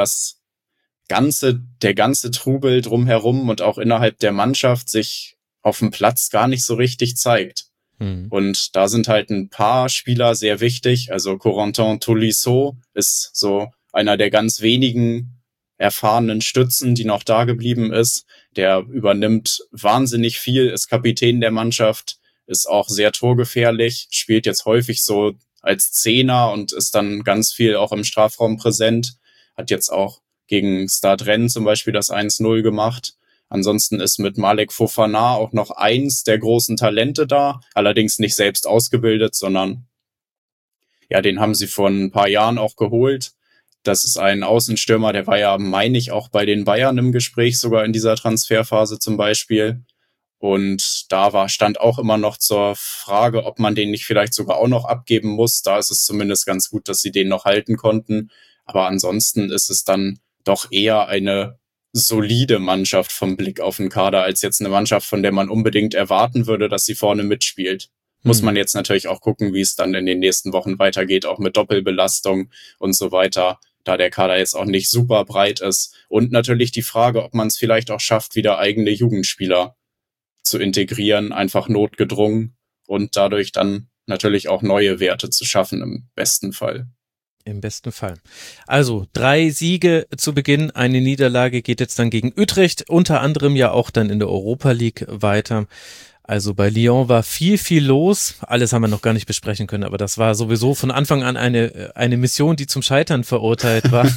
der ganze Trubel drumherum und auch innerhalb der Mannschaft sich auf dem Platz gar nicht so richtig zeigt. Und da sind halt ein paar Spieler sehr wichtig. Also Corentin Tolisso ist so einer der ganz wenigen erfahrenen Stützen, die noch da geblieben ist. Der übernimmt wahnsinnig viel, ist Kapitän der Mannschaft, ist auch sehr torgefährlich, spielt jetzt häufig so als Zehner und ist dann ganz viel auch im Strafraum präsent. Hat jetzt auch gegen Stade Rennes zum Beispiel das 1-0 gemacht. Ansonsten ist mit Malek Fofana auch noch eins der großen Talente da, allerdings nicht selbst ausgebildet, sondern den haben sie vor ein paar Jahren auch geholt. Das ist ein Außenstürmer, der war ja, meine ich, auch bei den Bayern im Gespräch, sogar in dieser Transferphase zum Beispiel. Und da stand auch immer noch zur Frage, ob man den nicht vielleicht sogar auch noch abgeben muss. Da ist es zumindest ganz gut, dass sie den noch halten konnten. Aber ansonsten ist es dann doch eher eine solide Mannschaft vom Blick auf den Kader, als jetzt eine Mannschaft, von der man unbedingt erwarten würde, dass sie vorne mitspielt. Muss man jetzt natürlich auch gucken, wie es dann in den nächsten Wochen weitergeht, auch mit Doppelbelastung und so weiter, da der Kader jetzt auch nicht super breit ist. Und natürlich die Frage, ob man es vielleicht auch schafft, wieder eigene Jugendspieler zu integrieren, einfach notgedrungen und dadurch dann natürlich auch neue Werte zu schaffen im besten Fall. Im besten Fall. Also 3 Siege zu Beginn, eine Niederlage geht jetzt dann gegen Utrecht, unter anderem ja auch dann in der Europa League weiter. Also bei Lyon war viel los. Alles haben wir noch gar nicht besprechen können, aber das war sowieso von Anfang an eine Mission, die zum Scheitern verurteilt war.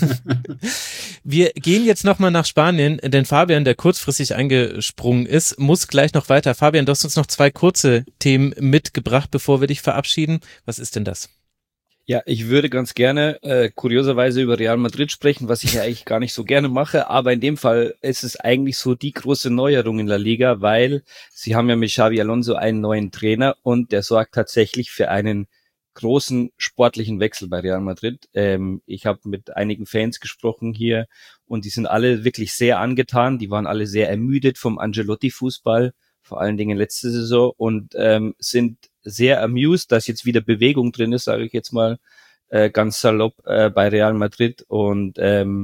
Wir gehen jetzt nochmal nach Spanien, denn Fabian, der kurzfristig eingesprungen ist, muss gleich noch weiter. Fabian, du hast uns noch 2 kurze Themen mitgebracht, bevor wir dich verabschieden. Was ist denn das? Ja, ich würde ganz gerne kurioserweise über Real Madrid sprechen, was ich ja eigentlich gar nicht so gerne mache, aber in dem Fall ist es eigentlich so die große Neuerung in La Liga, weil sie haben ja mit Xabi Alonso einen neuen Trainer und der sorgt tatsächlich für einen großen sportlichen Wechsel bei Real Madrid. Ich habe mit einigen Fans gesprochen hier und die sind alle wirklich sehr angetan, die waren alle sehr ermüdet vom Ancelotti-Fußball, vor allen Dingen letzte Saison und sind sehr amused, dass jetzt wieder Bewegung drin ist, sage ich jetzt mal ganz salopp bei Real Madrid und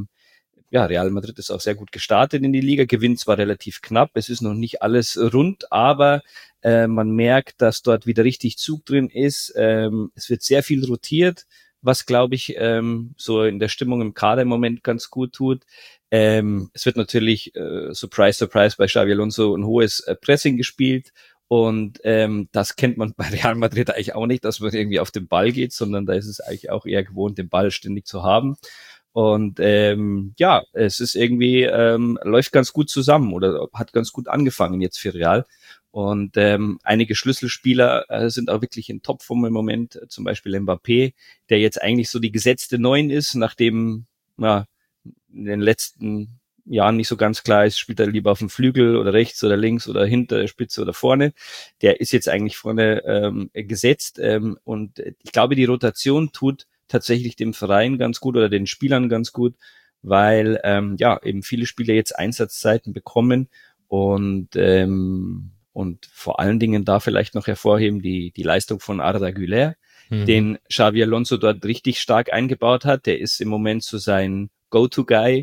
Real Madrid ist auch sehr gut gestartet in die Liga, gewinnt zwar relativ knapp, es ist noch nicht alles rund, aber man merkt, dass dort wieder richtig Zug drin ist, es wird sehr viel rotiert, was glaube ich so in der Stimmung im Kader im Moment ganz gut tut. Es wird natürlich, surprise bei Xabi Alonso, ein hohes Pressing gespielt. Und das kennt man bei Real Madrid eigentlich auch nicht, dass man irgendwie auf den Ball geht, sondern da ist es eigentlich auch eher gewohnt, den Ball ständig zu haben. Und es ist irgendwie, läuft ganz gut zusammen oder hat ganz gut angefangen jetzt für Real. Und einige Schlüsselspieler sind auch wirklich in Topform im Moment, zum Beispiel Mbappé, der jetzt eigentlich so die gesetzte 9 ist, nachdem in den letzten Jahren nicht so ganz klar ist, spielt er lieber auf dem Flügel oder rechts oder links oder hinter der Spitze oder vorne. Der ist jetzt eigentlich vorne gesetzt und ich glaube, die Rotation tut tatsächlich dem Verein ganz gut oder den Spielern ganz gut, weil eben viele Spieler jetzt Einsatzzeiten bekommen und vor allen Dingen da vielleicht noch hervorheben die Leistung von Arda Güler, den Xabi Alonso dort richtig stark eingebaut hat. Der ist im Moment so sein Go-To-Guy,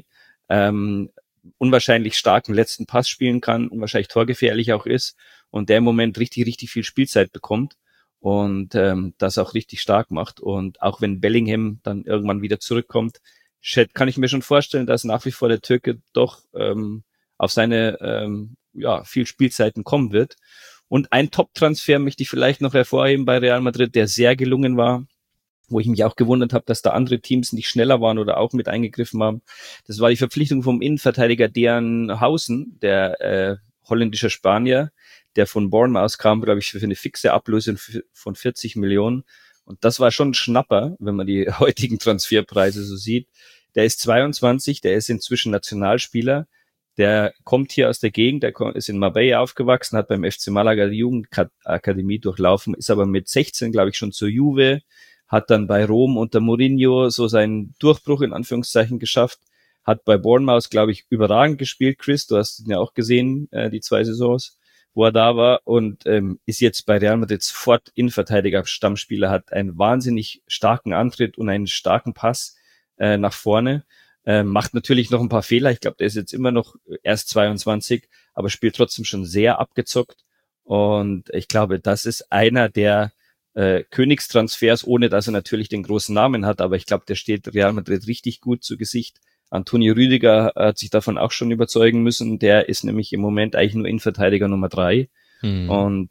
unwahrscheinlich starken letzten Pass spielen kann, unwahrscheinlich torgefährlich auch ist und der im Moment richtig viel Spielzeit bekommt und das auch richtig stark macht. Und auch wenn Bellingham dann irgendwann wieder zurückkommt, kann ich mir schon vorstellen, dass nach wie vor der Türke doch auf seine viel Spielzeiten kommen wird. Und ein Top-Transfer möchte ich vielleicht noch hervorheben bei Real Madrid, der sehr gelungen war, wo ich mich auch gewundert habe, dass da andere Teams nicht schneller waren oder auch mit eingegriffen haben. Das war die Verpflichtung vom Innenverteidiger Dejan Hausen, der holländische Spanier, der von Bournemouth kam, glaube ich, für eine fixe Ablöse von 40 Millionen. Und das war schon ein Schnapper, wenn man die heutigen Transferpreise so sieht. Der ist 22, der ist inzwischen Nationalspieler. Der kommt hier aus der Gegend, der ist in Marbella aufgewachsen, hat beim FC Malaga die Jugendakademie durchlaufen, ist aber mit 16, glaube ich, schon zur Juve, hat dann bei Rom unter Mourinho so seinen Durchbruch in Anführungszeichen geschafft, hat bei Bournemouth, glaube ich, überragend gespielt, Chris, du hast ihn ja auch gesehen, die 2 Saisons, wo er da war und ist jetzt bei Real Madrid sofort Innenverteidiger, Stammspieler, hat einen wahnsinnig starken Antritt und einen starken Pass nach vorne. Macht natürlich noch ein paar Fehler. Ich glaube, der ist jetzt immer noch erst 22, aber spielt trotzdem schon sehr abgezockt. Und ich glaube, das ist einer der Königstransfers, ohne dass er natürlich den großen Namen hat. Aber ich glaube, der steht Real Madrid richtig gut zu Gesicht. Antonio Rüdiger hat sich davon auch schon überzeugen müssen. Der ist nämlich im Moment eigentlich nur Innenverteidiger Nummer 3. Und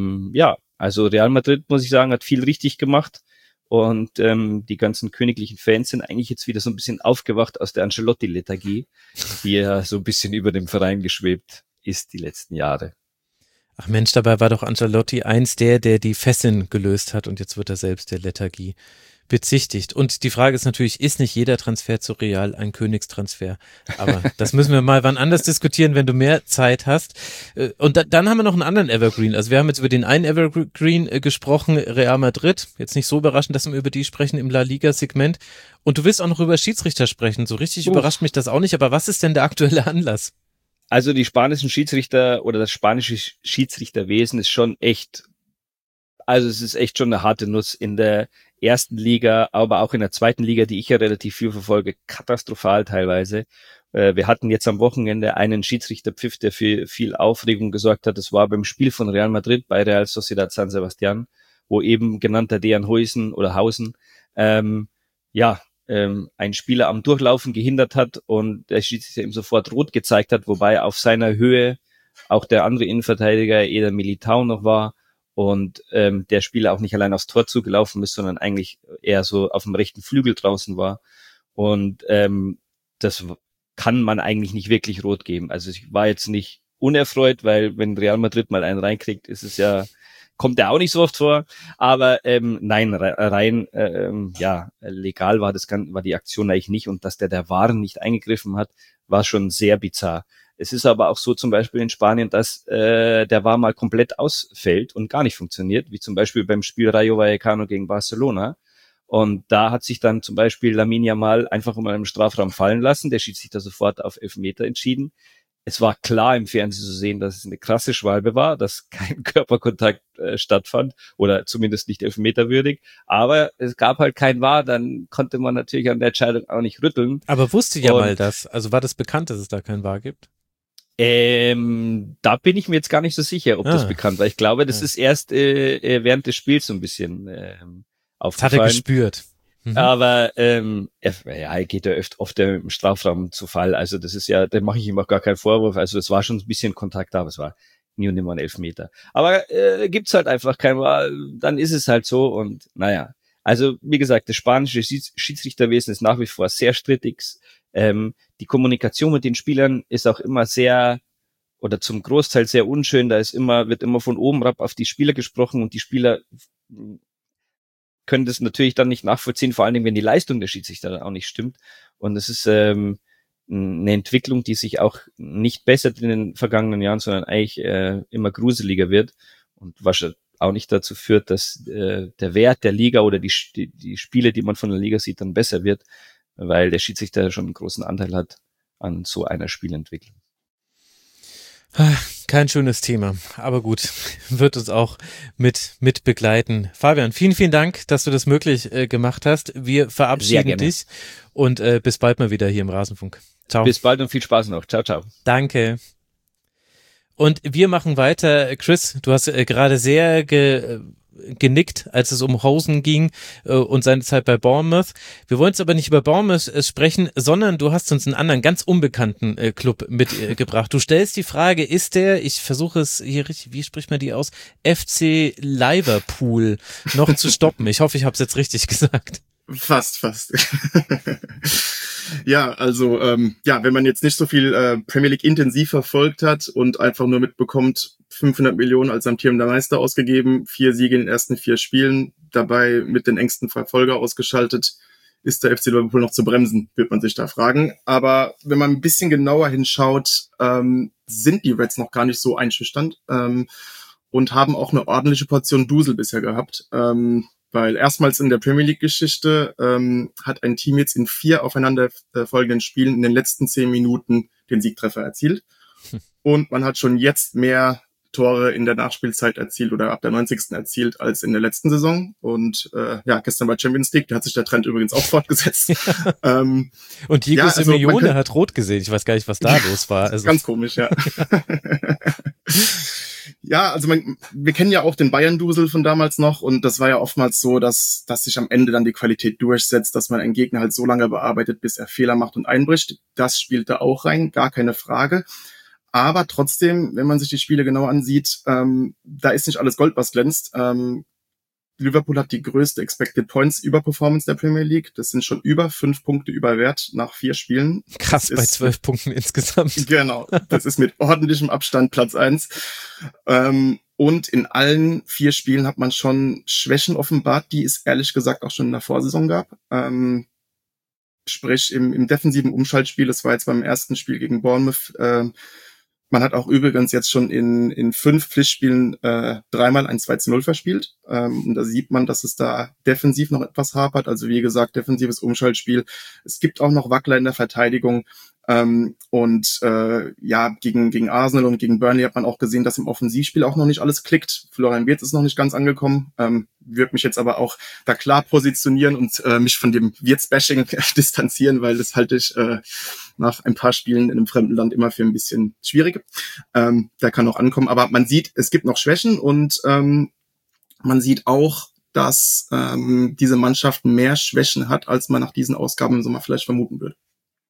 also Real Madrid, muss ich sagen, hat viel richtig gemacht. Und die ganzen königlichen Fans sind eigentlich jetzt wieder so ein bisschen aufgewacht aus der Ancelotti-Lethargie, die ja so ein bisschen über dem Verein geschwebt ist die letzten Jahre. Ach Mensch, dabei war doch Ancelotti der die Fesseln gelöst hat und jetzt wird er selbst der Lethargie bezichtigt. Und die Frage ist natürlich, ist nicht jeder Transfer zu Real ein Königstransfer? Aber das müssen wir mal wann anders diskutieren, wenn du mehr Zeit hast. Und dann haben wir noch einen anderen Evergreen. Also wir haben jetzt über den einen Evergreen gesprochen, Real Madrid. Jetzt nicht so überraschend, dass wir über die sprechen im La Liga-Segment. Und du willst auch noch über Schiedsrichter sprechen. So richtig überrascht mich das auch nicht. Aber was ist denn der aktuelle Anlass? Also die spanischen Schiedsrichter oder das spanische Schiedsrichterwesen ist schon echt, also es ist echt schon eine harte Nuss in der ersten Liga, aber auch in der zweiten Liga, die ich ja relativ viel verfolge, katastrophal teilweise. Wir hatten jetzt am Wochenende einen Schiedsrichterpfiff, der für viel Aufregung gesorgt hat. Das war beim Spiel von Real Madrid bei Real Sociedad San Sebastián, wo eben genannter Dejan Hausen ein Spieler am Durchlaufen gehindert hat und der Schiedsrichter ihm sofort rot gezeigt hat, wobei auf seiner Höhe auch der andere Innenverteidiger Eder Militao noch war. Und der Spieler auch nicht allein aufs Tor zugelaufen ist, sondern eigentlich eher so auf dem rechten Flügel draußen war. Und das kann man eigentlich nicht wirklich rot geben. Also ich war jetzt nicht unerfreut, weil wenn Real Madrid mal einen reinkriegt, kommt der auch nicht so oft vor. Aber nein, legal war die Aktion eigentlich nicht. Und dass der VAR nicht eingegriffen hat, war schon sehr bizarr. Es ist aber auch so zum Beispiel in Spanien, dass der VAR mal komplett ausfällt und gar nicht funktioniert, wie zum Beispiel beim Spiel Rayo Vallecano gegen Barcelona. Und da hat sich dann zum Beispiel Lamine Yamal einfach mal im Strafraum fallen lassen. Der Schiedsrichter sofort auf Elfmeter entschieden. Es war klar im Fernsehen zu sehen, dass es eine krasse Schwalbe war, dass kein Körperkontakt stattfand oder zumindest nicht elfmeterwürdig. Aber es gab halt kein VAR, dann konnte man natürlich an der Entscheidung auch nicht rütteln. Aber wusste Yamal das? Also war das bekannt, dass es da kein VAR gibt? Da bin ich mir jetzt gar nicht so sicher, ob das bekannt war. Ich glaube, das ist erst während des Spiels so ein bisschen aufgefallen. Das hat er gespürt. Aber er geht ja oft im Strafraum zu Fall. Also das ist ja, da mache ich ihm auch gar keinen Vorwurf. Also es war schon ein bisschen Kontakt da, aber es war nie und nimmer ein Elfmeter. Aber gibt's halt einfach kein VAR, dann ist es halt so und naja. Also wie gesagt, das spanische Schiedsrichterwesen ist nach wie vor sehr strittig. Die Kommunikation mit den Spielern ist auch immer sehr oder zum Großteil sehr unschön. Wird immer von oben herab auf die Spieler gesprochen und die Spieler können das natürlich dann nicht nachvollziehen, vor allen Dingen, wenn die Leistung der Schiedsrichter dann auch nicht stimmt. Und es ist eine Entwicklung, die sich auch nicht bessert in den vergangenen Jahren, sondern eigentlich immer gruseliger wird und was auch nicht dazu führt, dass der Wert der Liga oder die Spiele, die man von der Liga sieht, dann besser wird, weil der Schiedsrichter schon einen großen Anteil hat an so einer Spielentwicklung. Kein schönes Thema, aber gut, wird uns auch mit begleiten. Fabian, vielen, vielen Dank, dass du das möglich gemacht hast. Wir verabschieden dich und bis bald mal wieder hier im Rasenfunk. Ciao. Bis bald und viel Spaß noch. Ciao, ciao. Danke. Und wir machen weiter. Chris, du hast gerade sehr genickt, als es um Hausen ging und seine Zeit bei Bournemouth. Wir wollen jetzt aber nicht über Bournemouth sprechen, sondern du hast uns einen anderen, ganz unbekannten Club mitgebracht. Du stellst die Frage, ist ich versuche es hier richtig, wie spricht man die aus? FC Liverpool noch zu stoppen? Ich hoffe, ich habe es jetzt richtig gesagt. Fast. Ja, also wenn man jetzt nicht so viel Premier League intensiv verfolgt hat und einfach nur mitbekommt, 500 Millionen als amtierender Meister ausgegeben, 4 Siege in den ersten 4 Spielen, dabei mit den engsten Verfolger ausgeschaltet, ist der FC Liverpool noch zu bremsen, wird man sich da fragen. Aber wenn man ein bisschen genauer hinschaut, sind die Reds noch gar nicht so einschüchternd und haben auch eine ordentliche Portion Dusel bisher gehabt. Weil erstmals in der Premier League-Geschichte hat ein Team jetzt in 4 aufeinander folgenden Spielen in den letzten 10 Minuten den Siegtreffer erzielt. Und man hat schon jetzt mehr Tore in der Nachspielzeit erzielt oder ab der 90. erzielt als in der letzten Saison. Und gestern bei Champions League, da hat sich der Trend übrigens auch fortgesetzt. Und Diego Simeone hat rot gesehen. Ich weiß gar nicht, was da los war. Also ganz komisch, ja. Ja, also wir kennen ja auch den Bayern-Dusel von damals noch und das war ja oftmals so, dass sich am Ende dann die Qualität durchsetzt, dass man einen Gegner halt so lange bearbeitet, bis er Fehler macht und einbricht. Das spielt da auch rein, gar keine Frage. Aber trotzdem, wenn man sich die Spiele genau ansieht, da ist nicht alles Gold, was glänzt. Liverpool hat die größte Expected Points Überperformance der Premier League. Das sind schon über 5 Punkte über Wert nach 4 Spielen. Krass, bei 12 Punkten insgesamt. Genau, das ist mit ordentlichem Abstand Platz 1. Und in allen 4 Spielen hat man schon Schwächen offenbart, die es ehrlich gesagt auch schon in der Vorsaison gab. Sprich im defensiven Umschaltspiel, das war jetzt beim ersten Spiel gegen Bournemouth. Man hat auch übrigens jetzt schon in 5 Pflichtspielen 3-mal ein 2-0 verspielt. Und da sieht man, dass es da defensiv noch etwas hapert. Also wie gesagt, defensives Umschaltspiel. Es gibt auch noch Wackler in der Verteidigung. Gegen Arsenal und gegen Burnley hat man auch gesehen, dass im Offensivspiel auch noch nicht alles klickt. Florian Wirtz ist noch nicht ganz angekommen. Würde mich jetzt aber auch da klar positionieren und mich von dem Wirtz-Bashing distanzieren, weil das halte ich nach ein paar Spielen in einem fremden Land immer für ein bisschen schwierig. Der kann noch ankommen, aber man sieht, es gibt noch Schwächen und man sieht auch, dass diese Mannschaft mehr Schwächen hat, als man nach diesen Ausgaben im Sommer vielleicht vermuten würde.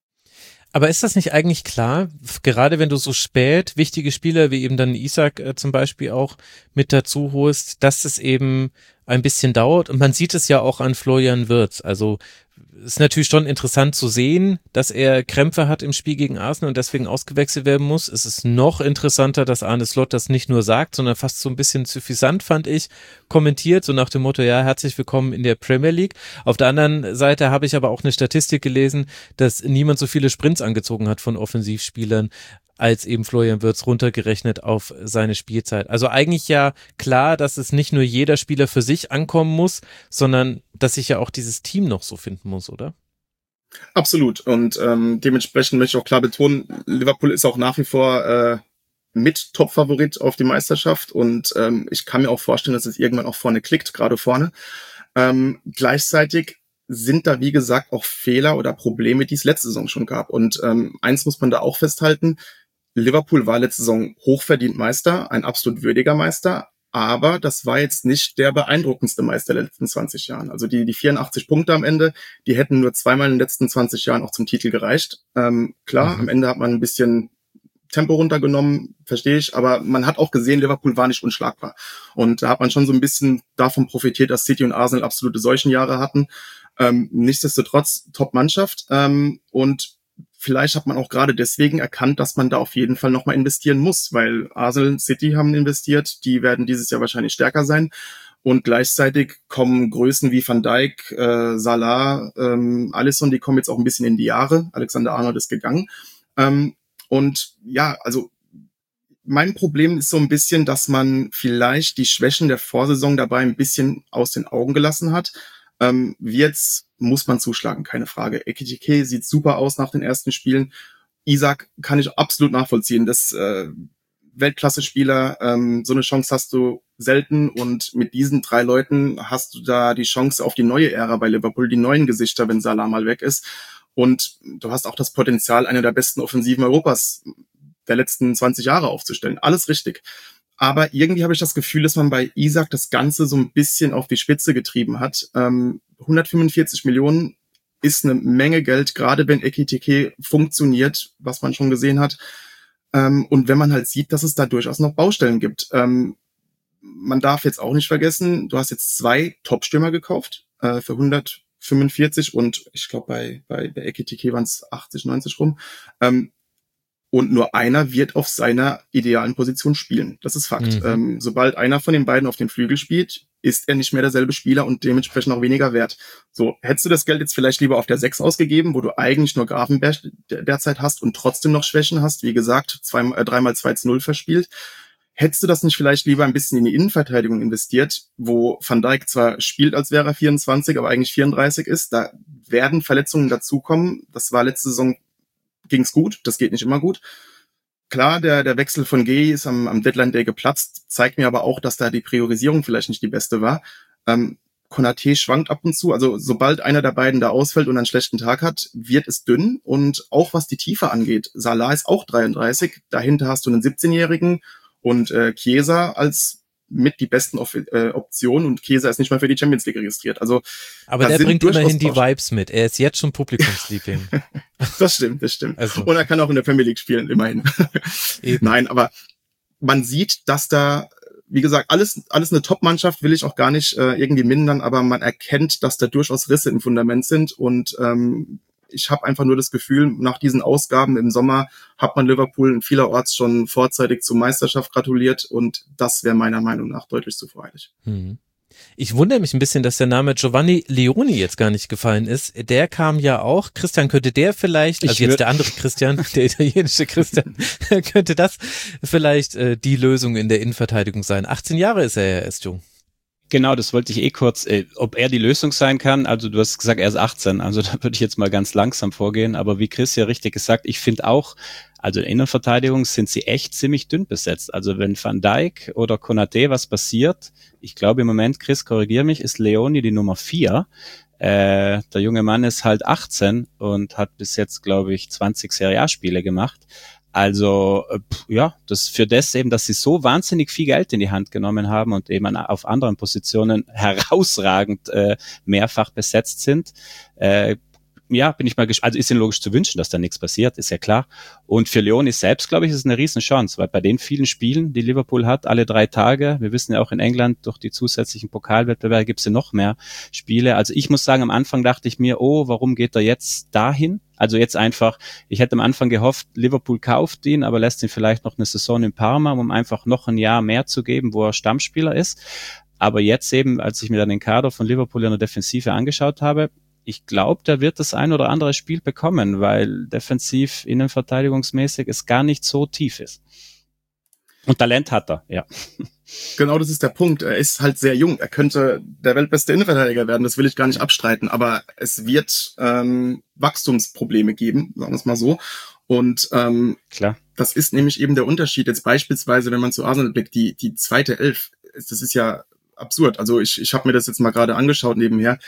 Aber ist das nicht eigentlich klar, gerade wenn du so spät wichtige Spieler wie eben dann Isak zum Beispiel auch mit dazu holst, dass es eben ein bisschen dauert und man sieht es ja auch an Florian Wirtz, also ist natürlich schon interessant zu sehen, dass er Krämpfe hat im Spiel gegen Arsenal und deswegen ausgewechselt werden muss. Es ist noch interessanter, dass Arne Slot das nicht nur sagt, sondern fast so ein bisschen suffisant, fand ich, kommentiert, so nach dem Motto, ja, herzlich willkommen in der Premier League. Auf der anderen Seite habe ich aber auch eine Statistik gelesen, dass niemand so viele Sprints angezogen hat von Offensivspielern als eben Florian Wirtz runtergerechnet auf seine Spielzeit. Also eigentlich ja klar, dass es nicht nur jeder Spieler für sich ankommen muss, sondern dass sich ja auch dieses Team noch so finden muss, oder? Absolut. Und dementsprechend möchte ich auch klar betonen, Liverpool ist auch nach wie vor mit Top-Favorit auf die Meisterschaft und ich kann mir auch vorstellen, dass es irgendwann auch vorne klickt, gerade vorne. Gleichzeitig sind da, wie gesagt, auch Fehler oder Probleme, die es letzte Saison schon gab. Und eins muss man da auch festhalten, Liverpool war letzte Saison hochverdient Meister, ein absolut würdiger Meister, aber das war jetzt nicht der beeindruckendste Meister der letzten 20 Jahren. Also die 84 Punkte am Ende, die hätten nur zweimal in den letzten 20 Jahren auch zum Titel gereicht. Am Ende hat man ein bisschen Tempo runtergenommen, verstehe ich, aber man hat auch gesehen, Liverpool war nicht unschlagbar. Und da hat man schon so ein bisschen davon profitiert, dass City und Arsenal absolute Seuchenjahre hatten. Nichtsdestotrotz Top-Mannschaft und vielleicht hat man auch gerade deswegen erkannt, dass man da auf jeden Fall nochmal investieren muss, weil Arsenal und City haben investiert, die werden dieses Jahr wahrscheinlich stärker sein und gleichzeitig kommen Größen wie Van Dijk, Salah, Alisson, die kommen jetzt auch ein bisschen in die Jahre, Alexander-Arnold ist gegangen und ja, also mein Problem ist so ein bisschen, dass man vielleicht die Schwächen der Vorsaison dabei ein bisschen aus den Augen gelassen hat. Wirtz muss man zuschlagen, keine Frage. Ekitike sieht super aus nach den ersten Spielen. Isak kann ich absolut nachvollziehen. Das Weltklasse-Spieler, so eine Chance hast du selten und mit diesen 3 Leuten hast du da die Chance auf die neue Ära bei Liverpool, die neuen Gesichter, wenn Salah mal weg ist. Und du hast auch das Potenzial, eine der besten Offensiven Europas der letzten 20 Jahre aufzustellen. Alles richtig. Aber irgendwie habe ich das Gefühl, dass man bei Isak das Ganze so ein bisschen auf die Spitze getrieben hat. 145 Millionen ist eine Menge Geld, gerade wenn Ekitike funktioniert, was man schon gesehen hat. Und wenn man halt sieht, dass es da durchaus noch Baustellen gibt. Man darf jetzt auch nicht vergessen, du hast jetzt 2 Top-Stürmer gekauft für 145 und ich glaube bei Ekitike waren es 80, 90 rum. Und nur einer wird auf seiner idealen Position spielen. Das ist Fakt. Sobald einer von den beiden auf den Flügel spielt, ist er nicht mehr derselbe Spieler und dementsprechend auch weniger wert. So, hättest du das Geld jetzt vielleicht lieber auf der 6 ausgegeben, wo du eigentlich nur Grafenberg derzeit hast und trotzdem noch Schwächen hast, wie gesagt, 3-mal 2-0 verspielt, hättest du das nicht vielleicht lieber ein bisschen in die Innenverteidigung investiert, wo Van Dijk zwar spielt, als wäre er 24, aber eigentlich 34 ist, da werden Verletzungen dazukommen. Das war letzte Saison ging's gut, das geht nicht immer gut. Klar, der Wechsel von Gueye ist am Deadline Day geplatzt, zeigt mir aber auch, dass da die Priorisierung vielleicht nicht die beste war. Konaté schwankt ab und zu, also sobald einer der beiden da ausfällt und einen schlechten Tag hat, wird es dünn und auch was die Tiefe angeht. Salah ist auch 33, dahinter hast du einen 17-Jährigen und Chiesa als mit die besten Optionen und Chiesa ist nicht mal für die Champions League registriert. Also, aber der bringt immerhin die Vibes mit. Er ist jetzt schon Publikumsliebling. Das stimmt. Also. Und er kann auch in der Premier League spielen, immerhin. Nein, aber man sieht, dass da, wie gesagt, alles eine Top-Mannschaft, will ich auch gar nicht irgendwie mindern, aber man erkennt, dass da durchaus Risse im Fundament sind und Ich habe einfach nur das Gefühl, nach diesen Ausgaben im Sommer hat man Liverpool vielerorts schon vorzeitig zur Meisterschaft gratuliert und das wäre meiner Meinung nach deutlich zu voreilig. Ich wundere mich ein bisschen, dass der Name Giovanni Leoni jetzt gar nicht gefallen ist. Der kam ja auch. Christian, könnte der vielleicht, also jetzt der andere Christian, der italienische Christian, könnte das vielleicht die Lösung in der Innenverteidigung sein? 18 Jahre ist er ja erst jung. Genau, das wollte ich kurz, ob er die Lösung sein kann. Also du hast gesagt, er ist 18, also da würde ich jetzt mal ganz langsam vorgehen. Aber wie Chris ja richtig gesagt, ich finde auch, also in der Innenverteidigung sind sie echt ziemlich dünn besetzt. Also wenn Van Dijk oder Konaté was passiert, ich glaube im Moment, Chris, korrigier mich, ist Leoni die Nummer 4. Der junge Mann ist halt 18 und hat bis jetzt, glaube ich, 20 Serie A-Spiele gemacht. Also ja, das für das eben, dass sie so wahnsinnig viel Geld in die Hand genommen haben und eben auf anderen Positionen herausragend mehrfach besetzt sind. Ja, bin ich mal gespannt. Also ist ihnen logisch zu wünschen, dass da nichts passiert, ist ja klar. Und für Leoni selbst, glaube ich, ist es eine Riesenchance, weil bei den vielen Spielen, die Liverpool hat, alle 3 Tage, wir wissen ja auch in England, durch die zusätzlichen Pokalwettbewerbe gibt es ja noch mehr Spiele. Also ich muss sagen, am Anfang dachte ich mir, oh, warum geht er jetzt dahin? Also jetzt einfach, ich hätte am Anfang gehofft, Liverpool kauft ihn, aber lässt ihn vielleicht noch eine Saison in Parma, um einfach noch ein Jahr mehr zu geben, wo er Stammspieler ist. Aber jetzt eben, als ich mir dann den Kader von Liverpool in der Defensive angeschaut habe, ich glaube, der wird das ein oder andere Spiel bekommen, weil defensiv, innenverteidigungsmäßig es gar nicht so tief ist. Und Talent hat er, ja. Genau, das ist der Punkt. Er ist halt sehr jung. Er könnte der weltbeste Innenverteidiger werden, das will ich gar nicht abstreiten. Aber es wird Wachstumsprobleme geben, sagen wir es mal so. Und klar, das ist nämlich eben der Unterschied. Jetzt beispielsweise, wenn man zu Arsenal blickt, die zweite Elf, das ist ja absurd. Also ich habe mir das jetzt mal gerade angeschaut nebenher.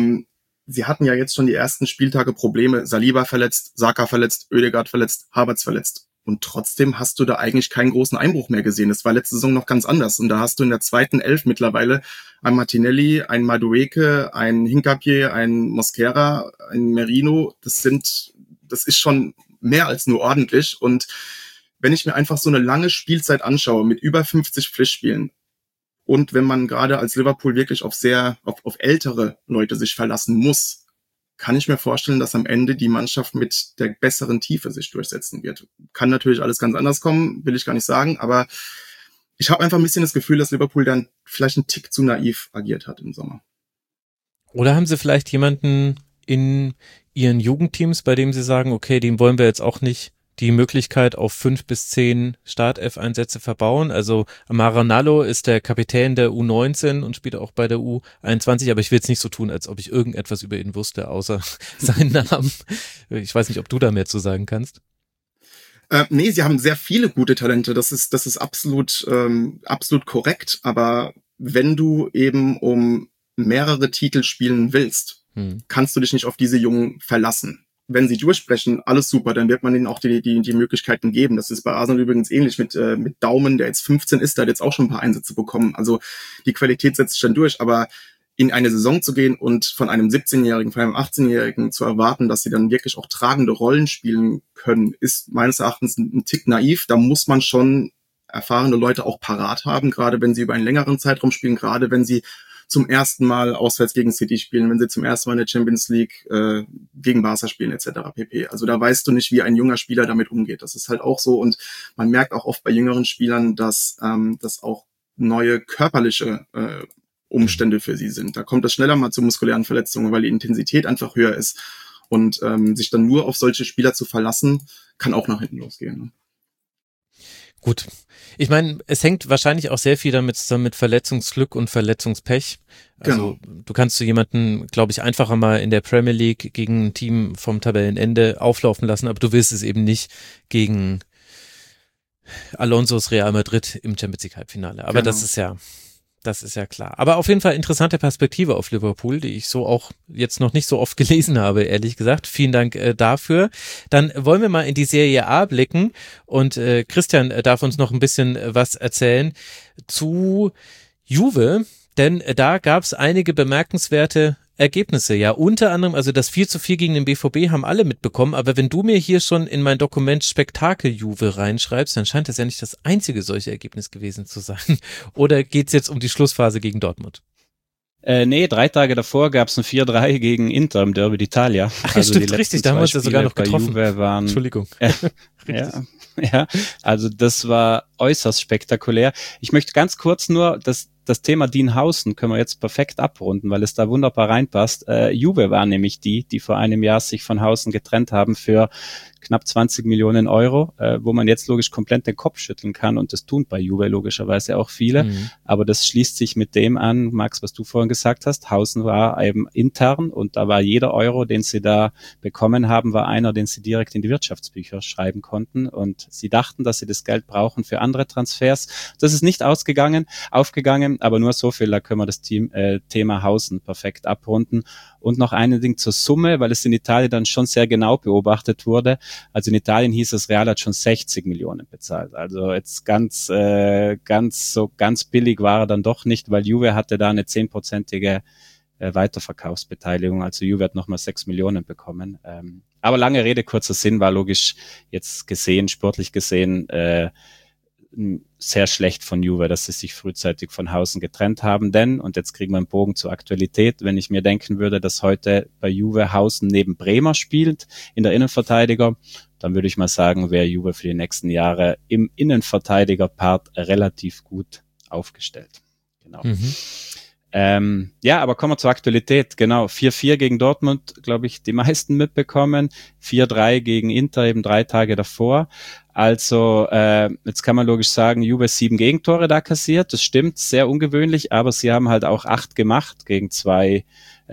Sie hatten ja jetzt schon die ersten Spieltage Probleme. Saliba verletzt, Saka verletzt, Ødegaard verletzt, Havertz verletzt. Und trotzdem hast du da eigentlich keinen großen Einbruch mehr gesehen. Das war letzte Saison noch ganz anders. Und da hast du in der zweiten Elf mittlerweile ein Martinelli, ein Madueke, ein Hincapié, ein Mosquera, ein Merino. Das ist schon mehr als nur ordentlich. Und wenn ich mir einfach so eine lange Spielzeit anschaue mit über 50 Pflichtspielen, und wenn man gerade als Liverpool wirklich auf ältere Leute sich verlassen muss, kann ich mir vorstellen, dass am Ende die Mannschaft mit der besseren Tiefe sich durchsetzen wird. Kann natürlich alles ganz anders kommen, will ich gar nicht sagen, aber ich habe einfach ein bisschen das Gefühl, dass Liverpool dann vielleicht einen Tick zu naiv agiert hat im Sommer. Oder haben sie vielleicht jemanden in ihren Jugendteams, bei dem sie sagen, okay, dem wollen wir jetzt auch nicht die Möglichkeit auf 5 bis 10 Startelf-Einsätze verbauen. Also Maranello ist der Kapitän der U19 und spielt auch bei der U21, aber ich will jetzt nicht so tun, als ob ich irgendetwas über ihn wusste, außer seinen Namen. Ich weiß nicht, ob du da mehr zu sagen kannst. Nee, sie haben sehr viele gute Talente, das ist absolut korrekt, aber wenn du eben um mehrere Titel spielen willst, kannst du dich nicht auf diese Jungen verlassen. Wenn sie durchsprechen, alles super, dann wird man ihnen auch die Möglichkeiten geben. Das ist bei Arsenal übrigens ähnlich mit Daumen, der jetzt 15 ist, der hat jetzt auch schon ein paar Einsätze bekommen. Also die Qualität setzt sich dann durch, aber in eine Saison zu gehen und von einem 17-Jährigen, von einem 18-Jährigen zu erwarten, dass sie dann wirklich auch tragende Rollen spielen können, ist meines Erachtens ein Tick naiv. Da muss man schon erfahrene Leute auch parat haben, gerade wenn sie über einen längeren Zeitraum spielen, gerade wenn sie zum ersten Mal auswärts gegen City spielen, wenn sie zum ersten Mal in der Champions League gegen Barca spielen etc. pp. Also da weißt du nicht, wie ein junger Spieler damit umgeht. Das ist halt auch so und man merkt auch oft bei jüngeren Spielern, dass das auch neue körperliche Umstände für sie sind. Da kommt es schneller mal zu muskulären Verletzungen, weil die Intensität einfach höher ist und sich dann nur auf solche Spieler zu verlassen, kann auch nach hinten losgehen. Ne? Gut. Ich meine, es hängt wahrscheinlich auch sehr viel damit zusammen mit Verletzungsglück und Verletzungspech. Also Du kannst du jemanden, glaube ich, einfacher mal in der Premier League gegen ein Team vom Tabellenende auflaufen lassen, aber du willst es eben nicht gegen Alonsos Real Madrid im Champions League Halbfinale. Aber das ist ja klar. Aber auf jeden Fall interessante Perspektive auf Liverpool, die ich so auch jetzt noch nicht so oft gelesen habe, ehrlich gesagt. Vielen Dank dafür. Dann wollen wir mal in die Serie A blicken und Christian darf uns noch ein bisschen was erzählen zu Juve, denn da gab es einige bemerkenswerte Ergebnisse, ja, unter anderem, also das 4:4 gegen den BVB haben alle mitbekommen, aber wenn du mir hier schon in mein Dokument Spektakel-Juve reinschreibst, dann scheint das ja nicht das einzige solche Ergebnis gewesen zu sein. Oder geht's jetzt um die Schlussphase gegen Dortmund? Nee, 3 Tage davor gab's ein 4-3 gegen Inter im Derby d'Italia. Ach, also stimmt, richtig, da haben wir uns ja sogar noch getroffen. Juve waren, Entschuldigung. Ja, also das war äußerst spektakulär. Ich möchte ganz kurz nur das Thema Dienhausen können wir jetzt perfekt abrunden, weil es da wunderbar reinpasst. Juve war nämlich die vor einem Jahr sich von Hausen getrennt haben für knapp 20 Millionen Euro, wo man jetzt logisch komplett den Kopf schütteln kann und das tun bei Juve logischerweise auch viele. Aber das schließt sich mit dem an, Max, was du vorhin gesagt hast. Hausen war eben intern und da war jeder Euro, den sie da bekommen haben, war einer, den sie direkt in die Wirtschaftsbücher schreiben konnten und sie dachten, dass sie das Geld brauchen für andere Transfers. Das ist nicht aufgegangen, aber nur so viel, da können wir das Thema Hausen perfekt abrunden. Und noch ein Ding zur Summe, weil es in Italien dann schon sehr genau beobachtet wurde. Also in Italien hieß es, Real hat schon 60 Millionen bezahlt. Also jetzt ganz billig war er dann doch nicht, weil Juve hatte da eine 10%ige Weiterverkaufsbeteiligung. Also Juve hat nochmal 6 Millionen bekommen. Aber lange Rede, kurzer Sinn, war logisch jetzt gesehen, sportlich gesehen, sehr schlecht von Juve, dass sie sich frühzeitig von Hausen getrennt haben, denn, und jetzt kriegen wir einen Bogen zur Aktualität, wenn ich mir denken würde, dass heute bei Juve Hausen neben Bremer spielt, in der Innenverteidiger, dann würde ich mal sagen, wäre Juve für die nächsten Jahre im Innenverteidiger-Part relativ gut aufgestellt. Genau. Aber kommen wir zur Aktualität. Genau, 4-4 gegen Dortmund, glaube ich, die meisten mitbekommen. 4-3 gegen Inter, eben 3 Tage davor. Also jetzt kann man logisch sagen, Juve 7 Gegentore da kassiert. Das stimmt, sehr ungewöhnlich, aber sie haben halt auch 8 gemacht gegen 2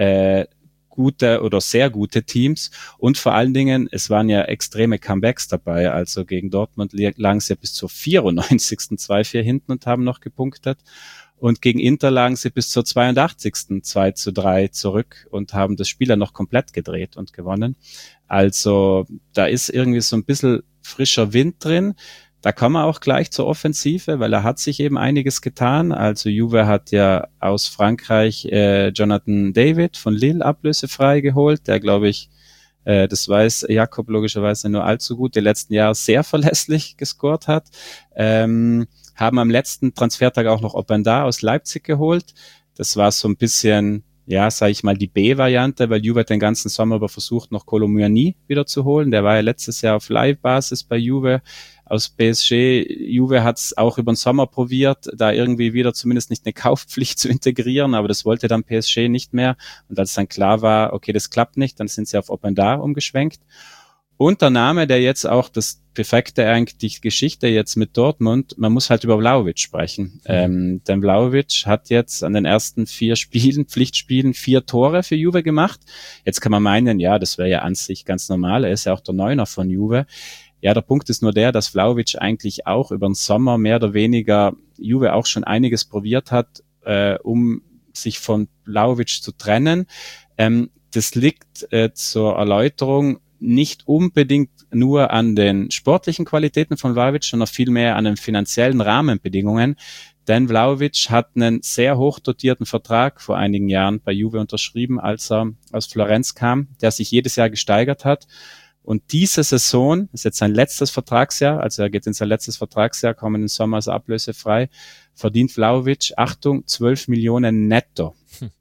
gute oder sehr gute Teams. Und vor allen Dingen, es waren ja extreme Comebacks dabei. Also gegen Dortmund lagen sie ja bis zur 94. 2-4 hinten und haben noch gepunktet. Und gegen Inter lagen sie bis zur 82. 2-3 zurück und haben das Spiel dann noch komplett gedreht und gewonnen. Also da ist irgendwie so ein bisschen frischer Wind drin. Da kommen wir auch gleich zur Offensive, weil da hat sich eben einiges getan. Also Juve hat ja aus Frankreich Jonathan David von Lille ablösefrei geholt, der, glaube ich, das weiß Jakob logischerweise nur allzu gut, die letzten Jahre sehr verlässlich gescored hat. Haben am letzten Transfertag auch noch Openda aus Leipzig geholt. Das war so ein bisschen, ja, sage ich mal, die B-Variante, weil Juve hat den ganzen Sommer über versucht, noch Kolo Muani wieder zu holen. Der war ja letztes Jahr auf Leihbasis bei Juve aus PSG. Juve hat es auch über den Sommer probiert, da irgendwie wieder zumindest nicht eine Kaufpflicht zu integrieren, aber das wollte dann PSG nicht mehr. Und als dann klar war, okay, das klappt nicht, dann sind sie auf Openda umgeschwenkt. Und der Name, der jetzt auch das perfekte eigentlich die Geschichte jetzt mit Dortmund, man muss halt über Vlahovic sprechen. Denn Vlahovic hat jetzt an den ersten 4 Pflichtspielen 4 Tore für Juve gemacht. Jetzt kann man meinen, ja, das wäre ja an sich ganz normal. Er ist ja auch der Neuner von Juve. Ja, der Punkt ist nur der, dass Vlahovic eigentlich auch über den Sommer mehr oder weniger Juve auch schon einiges probiert hat, um sich von Vlahovic zu trennen. Das liegt zur Erläuterung nicht unbedingt nur an den sportlichen Qualitäten von Vlahovic, sondern vielmehr an den finanziellen Rahmenbedingungen. Denn Vlahovic hat einen sehr hoch dotierten Vertrag vor einigen Jahren bei Juve unterschrieben, als er aus Florenz kam, der sich jedes Jahr gesteigert hat. Und diese Saison, ist jetzt sein letztes Vertragsjahr, also er geht in sein letztes Vertragsjahr, kommenden Sommer ist ablösefrei, verdient Vlahovic, Achtung, 12 Millionen netto.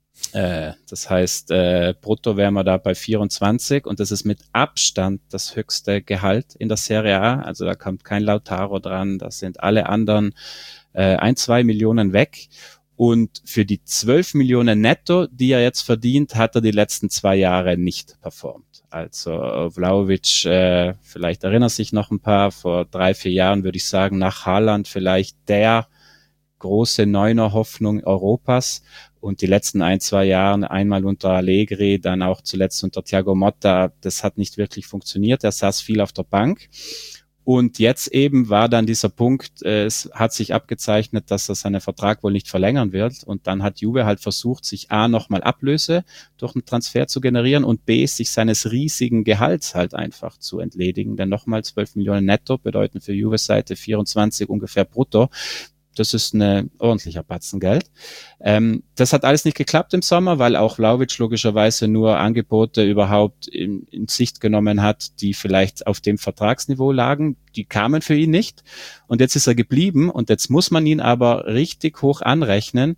Das heißt, brutto wären wir da bei 24 und das ist mit Abstand das höchste Gehalt in der Serie A. Also da kommt kein Lautaro dran, da sind alle anderen 1-2 Millionen weg. Und für die 12 Millionen netto, die er jetzt verdient, hat er die letzten 2 Jahre nicht performt. Also Vlahovic, vielleicht erinnert sich noch ein paar, vor 3-4 Jahren würde ich sagen, nach Haaland vielleicht der große Neuner-Hoffnung Europas. Und die letzten 1-2 Jahre, einmal unter Allegri, dann auch zuletzt unter Thiago Motta, das hat nicht wirklich funktioniert. Er saß viel auf der Bank. Und jetzt eben war dann dieser Punkt, es hat sich abgezeichnet, dass er seinen Vertrag wohl nicht verlängern wird. Und dann hat Juve halt versucht, sich A, nochmal Ablöse durch einen Transfer zu generieren und B, sich seines riesigen Gehalts halt einfach zu entledigen. Denn nochmal 12 Millionen netto bedeuten für Juves Seite 24 ungefähr brutto. Das ist ein ordentlicher Batzen Geld. Das hat alles nicht geklappt im Sommer, weil auch Vlahovic logischerweise nur Angebote überhaupt in Sicht genommen hat, die vielleicht auf dem Vertragsniveau lagen. Die kamen für ihn nicht. Und jetzt ist er geblieben und jetzt muss man ihn aber richtig hoch anrechnen.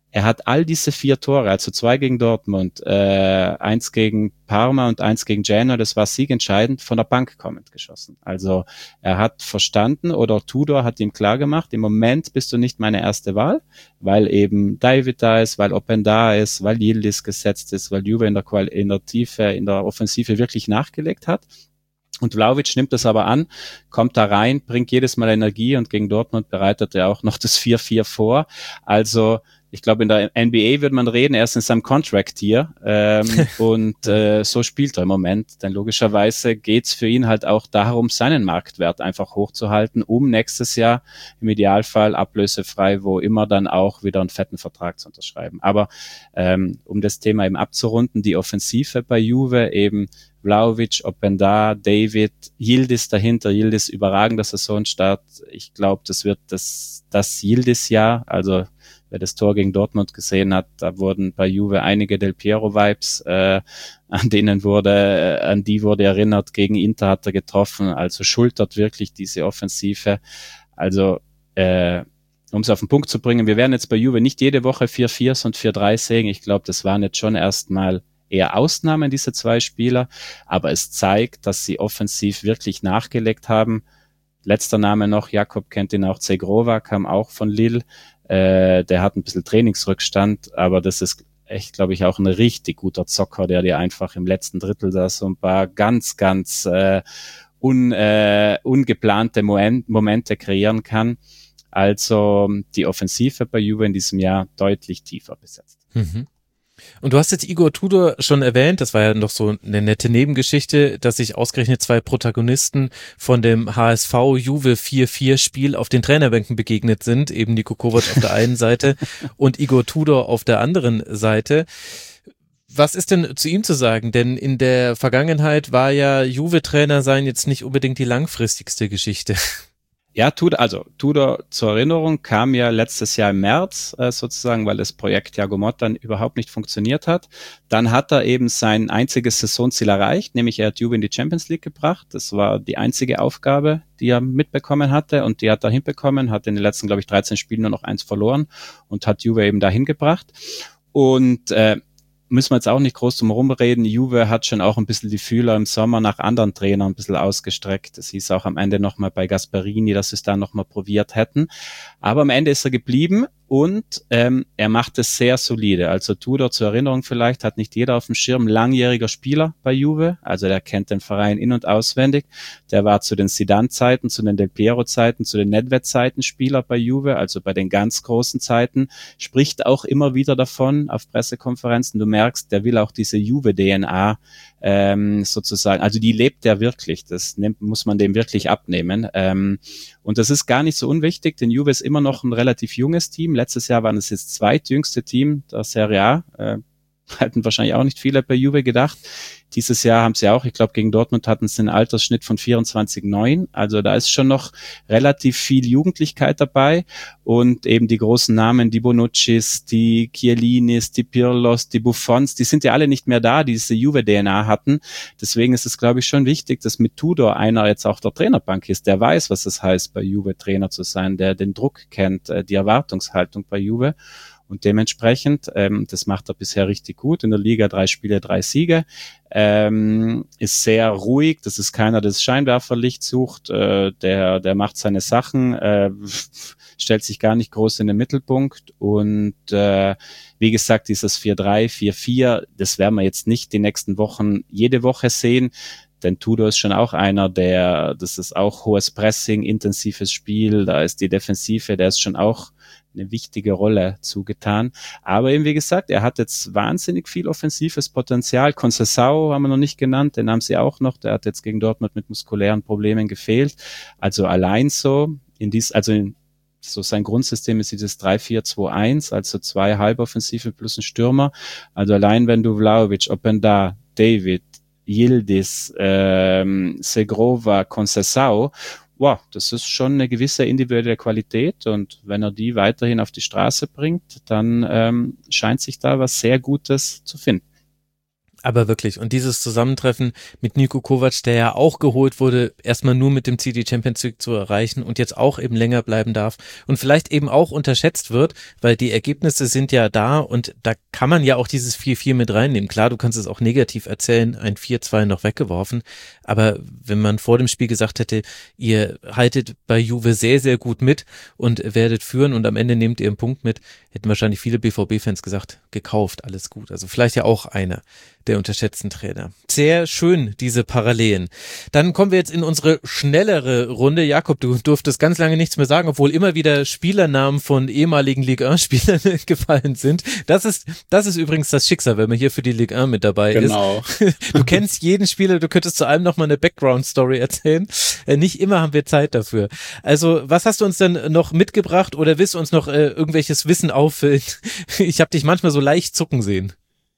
er hat all diese 4 Tore, also 2 gegen Dortmund, 1 gegen Parma und 1 gegen Genoa, das war siegentscheidend, von der Bank kommend geschossen. Also er hat verstanden, oder Tudor hat ihm klargemacht, im Moment bist du nicht meine erste Wahl, weil eben David da ist, weil Open da ist, weil Yildiz gesetzt ist, weil Juve in der Tiefe, in der Offensive wirklich nachgelegt hat. Und Vlahovic nimmt das aber an, kommt da rein, bringt jedes Mal Energie, und gegen Dortmund bereitet er auch noch das 4-4 vor. Also ich glaube, in der NBA würde man reden, er ist in seinem Contract hier, und so spielt er im Moment. Denn logischerweise geht's für ihn halt auch darum, seinen Marktwert einfach hochzuhalten, um nächstes Jahr im Idealfall ablösefrei, wo immer, dann auch wieder einen fetten Vertrag zu unterschreiben. Aber um das Thema eben abzurunden, die Offensive bei Juve eben Vlahovic, Openda, David, Yildiz dahinter. Yildiz überragender Saisonstart. Ich glaube, das wird das Yildiz-Jahr. Also wer das Tor gegen Dortmund gesehen hat, da wurden bei Juve einige Del Piero-Vibes, an die wurde erinnert. Gegen Inter hat er getroffen. Also schultert wirklich diese Offensive. Also um es auf den Punkt zu bringen, wir werden jetzt bei Juve nicht jede Woche 4-4 sondern 4-3 sehen. Ich glaube, das waren jetzt schon erstmal eher Ausnahmen, diese 2 Spieler, aber es zeigt, dass sie offensiv wirklich nachgelegt haben. Letzter Name noch, Jakob kennt ihn auch, Zegrova kam auch von Lille, der hat ein bisschen Trainingsrückstand, aber das ist echt, glaube ich, auch ein richtig guter Zocker, der dir einfach im letzten Drittel da so ein paar ganz ungeplante Momente kreieren kann. Also die Offensive bei Juve in diesem Jahr deutlich tiefer besetzt. Mhm. Und du hast jetzt Igor Tudor schon erwähnt, das war ja noch so eine nette Nebengeschichte, dass sich ausgerechnet 2 Protagonisten von dem HSV Juve 4-4 Spiel auf den Trainerbänken begegnet sind, eben Niko Kovac auf der einen Seite und Igor Tudor auf der anderen Seite. Was ist denn zu ihm zu sagen? Denn in der Vergangenheit war ja Juve-Trainer sein jetzt nicht unbedingt die langfristigste Geschichte. Ja, Tudor zur Erinnerung kam ja letztes Jahr im März sozusagen, weil das Projekt Thiago Motta überhaupt nicht funktioniert hat. Dann hat er eben sein einziges Saisonziel erreicht, nämlich er hat Juve in die Champions League gebracht. Das war die einzige Aufgabe, die er mitbekommen hatte, und die hat er hinbekommen, hat in den letzten, glaube ich, 13 Spielen nur noch 1 verloren und hat Juve eben dahin gebracht. Und müssen wir jetzt auch nicht groß drum rumreden. Juve hat schon auch ein bisschen die Fühler im Sommer nach anderen Trainern ein bisschen ausgestreckt. Es hieß auch am Ende nochmal bei Gasperini, dass sie es dann nochmal probiert hätten. Aber am Ende ist er geblieben, und er macht es sehr solide. Also Tudor zur Erinnerung vielleicht, hat nicht jeder auf dem Schirm, langjähriger Spieler bei Juve. Also der kennt den Verein in- und auswendig. Der war zu den Zidane-Zeiten, zu den Del Piero-Zeiten, zu den Nedved-Zeiten Spieler bei Juve, also bei den ganz großen Zeiten. Spricht auch immer wieder davon auf Pressekonferenzen. Du merkst, der will auch diese Juve-DNA sozusagen, also die lebt er wirklich, muss man dem wirklich abnehmen. Und das ist gar nicht so unwichtig, denn Juve ist immer noch ein relativ junges Team. Letztes Jahr waren es jetzt zweitjüngste Team der Serie A. Hätten wahrscheinlich auch nicht viele bei Juve gedacht. Dieses Jahr haben sie auch, ich glaube, gegen Dortmund hatten sie einen Altersschnitt von 24,9. Also da ist schon noch relativ viel Jugendlichkeit dabei. Und eben die großen Namen, die Bonuccis, die Chiellinis, die Pirlos, die Buffons, die sind ja alle nicht mehr da, die diese Juve-DNA hatten. Deswegen ist es, glaube ich, schon wichtig, dass mit Tudor einer jetzt auf der Trainerbank ist, der weiß, was es heißt, bei Juve Trainer zu sein, der den Druck kennt, die Erwartungshaltung bei Juve. Und dementsprechend, das macht er bisher richtig gut. In der Liga 3 Spiele, 3 Siege. Ist sehr ruhig. Das ist keiner, der das Scheinwerferlicht sucht. Der macht seine Sachen, stellt sich gar nicht groß in den Mittelpunkt. Und wie gesagt, dieses 4-3, 4-4, das werden wir jetzt nicht die nächsten Wochen jede Woche sehen. Denn Tudor ist schon auch einer, das ist auch hohes Pressing, intensives Spiel. Da ist die Defensive, der ist schon auch eine wichtige Rolle zugetan. Aber eben, wie gesagt, er hat jetzt wahnsinnig viel offensives Potenzial. Conceição haben wir noch nicht genannt, den haben sie auch noch. Der hat jetzt gegen Dortmund mit muskulären Problemen gefehlt. Also allein so, so sein Grundsystem ist dieses 3-4-2-1, also 2 Halboffensive plus ein Stürmer. Also allein wenn du Vlahovic, Openda, David, Yildiz, Segrova, Conceição, wow, das ist schon eine gewisse individuelle Qualität, und wenn er die weiterhin auf die Straße bringt, dann scheint sich da was sehr Gutes zu finden. Aber wirklich, und dieses Zusammentreffen mit Niko Kovac, der ja auch geholt wurde, erstmal nur mit dem Ziel, die Champions League zu erreichen und jetzt auch eben länger bleiben darf und vielleicht eben auch unterschätzt wird, weil die Ergebnisse sind ja da und da kann man ja auch dieses 4-4 mit reinnehmen. Klar, du kannst es auch negativ erzählen, ein 4-2 noch weggeworfen, aber wenn man vor dem Spiel gesagt hätte, ihr haltet bei Juve sehr, sehr gut mit und werdet führen und am Ende nehmt ihr einen Punkt mit, hätten wahrscheinlich viele BVB-Fans gesagt, gekauft, alles gut. Also vielleicht ja auch einer der unterschätzten Trainer. Sehr schön, diese Parallelen. Dann kommen wir jetzt in unsere schnellere Runde. Jakob, du durftest ganz lange nichts mehr sagen, obwohl immer wieder Spielernamen von ehemaligen Ligue 1-Spielern gefallen sind. Das ist übrigens das Schicksal, wenn man hier für die Ligue 1 mit dabei ist. Genau. Du kennst jeden Spieler, du könntest zu allem nochmal eine Background-Story erzählen. Nicht immer haben wir Zeit dafür. Also, was hast du uns denn noch mitgebracht oder willst du uns noch irgendwelches Wissen auffüllen? Ich habe dich manchmal so leicht zucken sehen.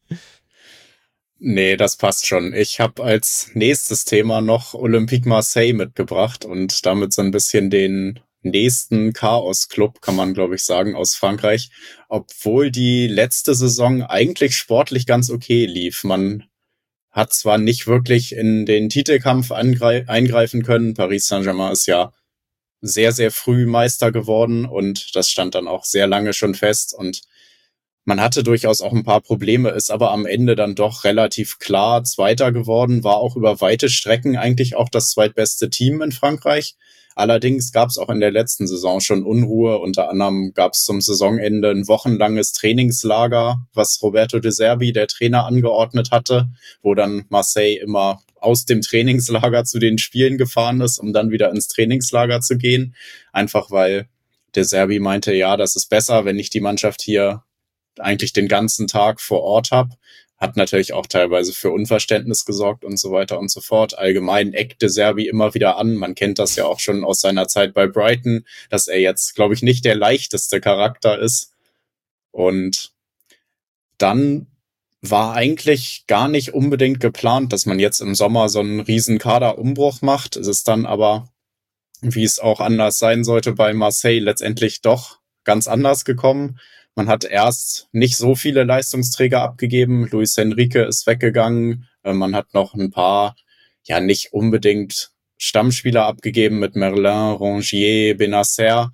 Nee, das passt schon. Ich habe als nächstes Thema noch Olympique Marseille mitgebracht und damit so ein bisschen den nächsten Chaos-Club, kann man glaube ich sagen, aus Frankreich. Obwohl die letzte Saison eigentlich sportlich ganz okay lief. Man hat zwar nicht wirklich in den Titelkampf eingreifen können. Paris Saint-Germain ist ja sehr, sehr früh Meister geworden und das stand dann auch sehr lange schon fest und man hatte durchaus auch ein paar Probleme, ist aber am Ende dann doch relativ klar Zweiter geworden, war auch über weite Strecken eigentlich auch das zweitbeste Team in Frankreich. Allerdings gab es auch in der letzten Saison schon Unruhe. Unter anderem gab es zum Saisonende ein wochenlanges Trainingslager, was Roberto De Zerbi, der Trainer, angeordnet hatte, wo dann Marseille immer aus dem Trainingslager zu den Spielen gefahren ist, um dann wieder ins Trainingslager zu gehen. Einfach weil De Zerbi meinte, ja, das ist besser, wenn ich die Mannschaft hier eigentlich den ganzen Tag vor Ort habe. Hat natürlich auch teilweise für Unverständnis gesorgt und so weiter und so fort. Allgemein eckt De Zerbi immer wieder an. Man kennt das ja auch schon aus seiner Zeit bei Brighton, dass er jetzt, glaube ich, nicht der leichteste Charakter ist. Und dann war eigentlich gar nicht unbedingt geplant, dass man jetzt im Sommer so einen riesen Kaderumbruch macht. Es ist dann aber, wie es auch anders sein sollte, bei Marseille letztendlich doch ganz anders gekommen. Man hat erst nicht so viele Leistungsträger abgegeben. Luis Enrique ist weggegangen. Man hat noch ein paar, ja, nicht unbedingt Stammspieler abgegeben mit Merlin, Rongier, Benacer.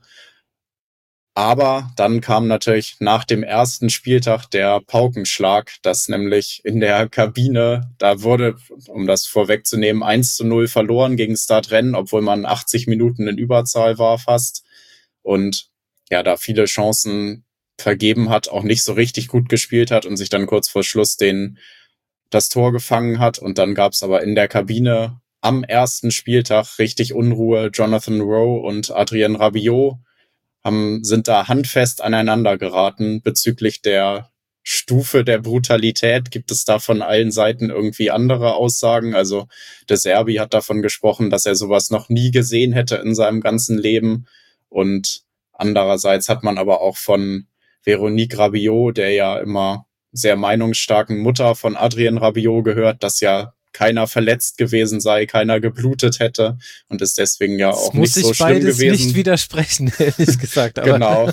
Aber dann kam natürlich nach dem ersten Spieltag der Paukenschlag, dass nämlich in der Kabine, da wurde, um das vorwegzunehmen, 1-0 verloren gegen Stade Rennes, obwohl man 80 Minuten in Überzahl war fast. Und ja, da viele Chancen vergeben hat, auch nicht so richtig gut gespielt hat und sich dann kurz vor Schluss das Tor gefangen hat. Und dann gab es aber in der Kabine am ersten Spieltag richtig Unruhe. Jonathan Rowe und Adrien Rabiot sind da handfest aneinander geraten bezüglich der Stufe der Brutalität. Gibt es da von allen Seiten irgendwie andere Aussagen? Also De Zerbi hat davon gesprochen, dass er sowas noch nie gesehen hätte in seinem ganzen Leben. Und andererseits hat man aber auch von Véronique Rabiot, der ja immer sehr meinungsstarken Mutter von Adrien Rabiot, gehört, dass ja keiner verletzt gewesen sei, keiner geblutet hätte und ist deswegen ja auch nicht so schlimm gewesen. Muss ich beides nicht widersprechen, ehrlich gesagt. Aber genau.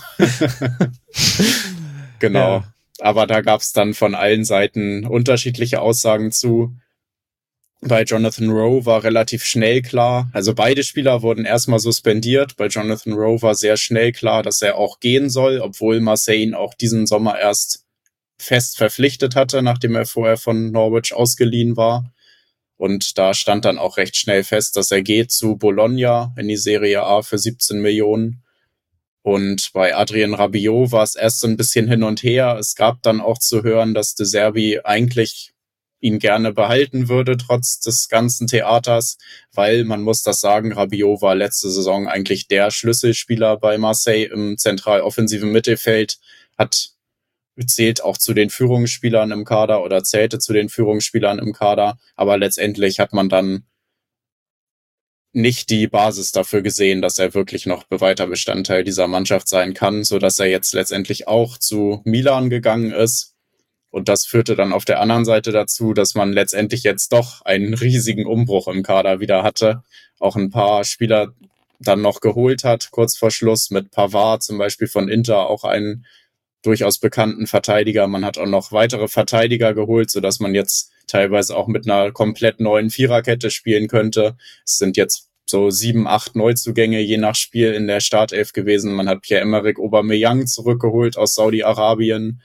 Genau. Ja. Aber da gab es dann von allen Seiten unterschiedliche Aussagen zu. Bei Jonathan Rowe war relativ schnell klar, also beide Spieler wurden erstmal suspendiert. Bei Jonathan Rowe war sehr schnell klar, dass er auch gehen soll, obwohl Marseille ihn auch diesen Sommer erst fest verpflichtet hatte, nachdem er vorher von Norwich ausgeliehen war. Und da stand dann auch recht schnell fest, dass er geht zu Bologna in die Serie A für 17 Millionen. Und bei Adrien Rabiot war es erst so ein bisschen hin und her. Es gab dann auch zu hören, dass De Zerbi eigentlich ihn gerne behalten würde, trotz des ganzen Theaters, weil man muss das sagen, Rabiot war letzte Saison eigentlich der Schlüsselspieler bei Marseille im zentral-offensiven Mittelfeld, zählt auch zu den Führungsspielern im Kader oder zählte zu den Führungsspielern im Kader, aber letztendlich hat man dann nicht die Basis dafür gesehen, dass er wirklich noch weiter Bestandteil dieser Mannschaft sein kann, so dass er jetzt letztendlich auch zu Milan gegangen ist. Und das führte dann auf der anderen Seite dazu, dass man letztendlich jetzt doch einen riesigen Umbruch im Kader wieder hatte. Auch ein paar Spieler dann noch geholt hat, kurz vor Schluss mit Pavard zum Beispiel von Inter, auch einen durchaus bekannten Verteidiger. Man hat auch noch weitere Verteidiger geholt, sodass man jetzt teilweise auch mit einer komplett neuen Viererkette spielen könnte. Es sind jetzt so 7, 8 Neuzugänge je nach Spiel in der Startelf gewesen. Man hat Pierre-Emerick Aubameyang zurückgeholt aus Saudi-Arabien.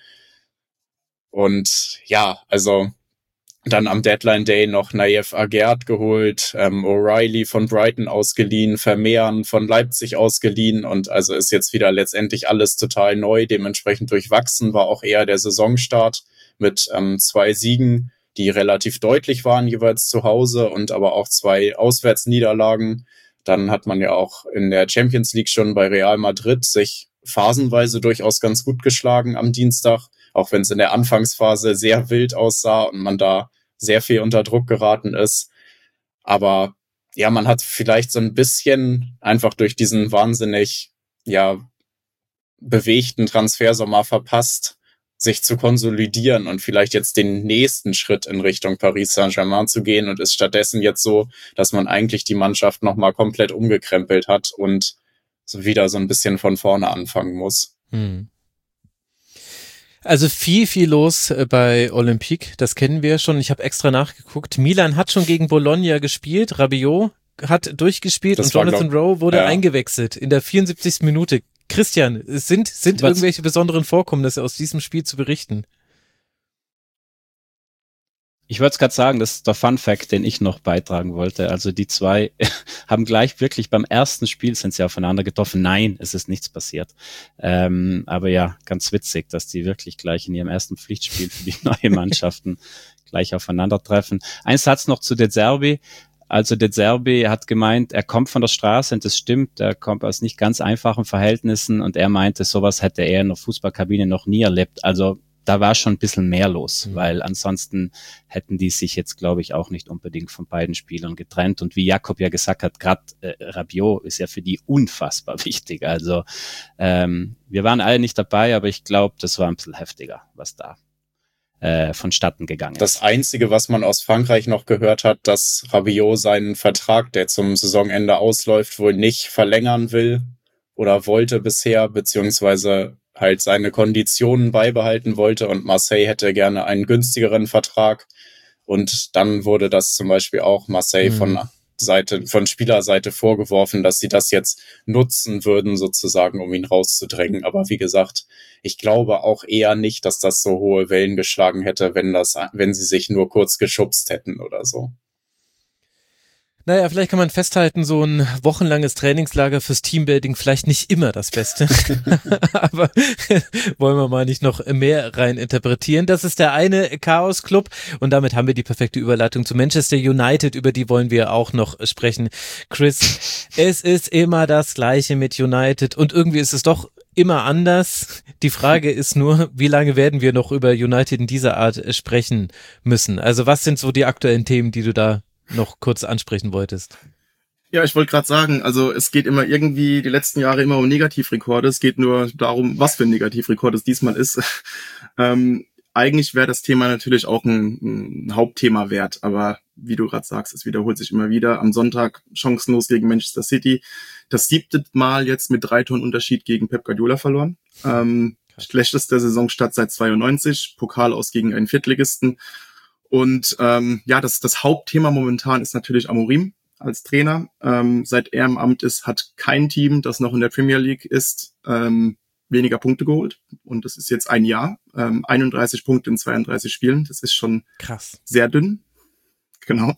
Und ja, also dann am Deadline Day noch Nayef Aguerd geholt, O'Reilly von Brighton ausgeliehen, Vermehren von Leipzig ausgeliehen und also ist jetzt wieder letztendlich alles total neu, dementsprechend durchwachsen war auch eher der Saisonstart mit 2 Siegen, die relativ deutlich waren jeweils zu Hause und aber auch 2 Auswärtsniederlagen. Dann hat man ja auch in der Champions League schon bei Real Madrid sich phasenweise durchaus ganz gut geschlagen am Dienstag, auch wenn es in der Anfangsphase sehr wild aussah und man da sehr viel unter Druck geraten ist. Aber ja, man hat vielleicht so ein bisschen einfach durch diesen wahnsinnig, ja, bewegten Transfersommer verpasst, sich zu konsolidieren und vielleicht jetzt den nächsten Schritt in Richtung Paris Saint-Germain zu gehen und ist stattdessen jetzt so, dass man eigentlich die Mannschaft nochmal komplett umgekrempelt hat und so wieder so ein bisschen von vorne anfangen muss. Also viel los bei Olympique, das kennen wir schon. Ich habe extra nachgeguckt. Milan hat schon gegen Bologna gespielt, Rabiot hat durchgespielt und Jonathan Rowe wurde eingewechselt in der 74. Minute. Christian, sind irgendwelche besonderen Vorkommnisse aus diesem Spiel zu berichten? Ich wollte es gerade sagen, das ist der Fun Fact, den ich noch beitragen wollte. Also die zwei haben gleich wirklich beim ersten Spiel sind sie aufeinander getroffen. Nein, es ist nichts passiert. Aber ja, ganz witzig, dass die wirklich gleich in ihrem ersten Pflichtspiel für die neue Mannschaften gleich aufeinandertreffen. Ein Satz noch zu De Zerbi. Also De Zerbi hat gemeint, er kommt von der Straße und das stimmt, er kommt aus nicht ganz einfachen Verhältnissen und er meinte, sowas hätte er in der Fußballkabine noch nie erlebt. Also da war schon ein bisschen mehr los, weil ansonsten hätten die sich jetzt, glaube ich, auch nicht unbedingt von beiden Spielern getrennt. Und wie Jakob ja gesagt hat, gerade Rabiot ist ja für die unfassbar wichtig. Also wir waren alle nicht dabei, aber ich glaube, das war ein bisschen heftiger, was da vonstatten gegangen ist. Das Einzige, was man aus Frankreich noch gehört hat, dass Rabiot seinen Vertrag, der zum Saisonende ausläuft, wohl nicht verlängern will oder wollte bisher, beziehungsweise halt seine Konditionen beibehalten wollte und Marseille hätte gerne einen günstigeren Vertrag. Und dann wurde das zum Beispiel auch Marseille von Spielerseite vorgeworfen, dass sie das jetzt nutzen würden, sozusagen, um ihn rauszudrängen. Aber wie gesagt, ich glaube auch eher nicht, dass das so hohe Wellen geschlagen hätte, wenn sie sich nur kurz geschubst hätten oder so. Naja, vielleicht kann man festhalten, so ein wochenlanges Trainingslager fürs Teambuilding vielleicht nicht immer das Beste. Aber wollen wir mal nicht noch mehr rein interpretieren. Das ist der eine Chaos-Club und damit haben wir die perfekte Überleitung zu Manchester United, über die wollen wir auch noch sprechen. Chris, es ist immer das Gleiche mit United und irgendwie ist es doch immer anders. Die Frage ist nur, wie lange werden wir noch über United in dieser Art sprechen müssen? Also was sind so die aktuellen Themen, die du da noch kurz ansprechen wolltest? Ja, ich wollte gerade sagen, also es geht immer irgendwie die letzten Jahre immer um Negativrekorde. Es geht nur darum, was für ein Negativrekord es diesmal ist. Eigentlich wäre das Thema natürlich auch ein Hauptthema wert, aber wie du gerade sagst, es wiederholt sich immer wieder. Am Sonntag chancenlos gegen Manchester City. Das 7. Mal jetzt mit 3 Toren Unterschied gegen Pep Guardiola verloren. Schlechtester Saisonstart seit 92, Pokal aus gegen einen Viertligisten. Und das Hauptthema momentan ist natürlich Amorim als Trainer. Seit er im Amt ist, hat kein Team, das noch in der Premier League ist, weniger Punkte geholt. Und das ist jetzt ein Jahr. 31 Punkte in 32 Spielen. Das ist schon krass. Sehr dünn. Genau.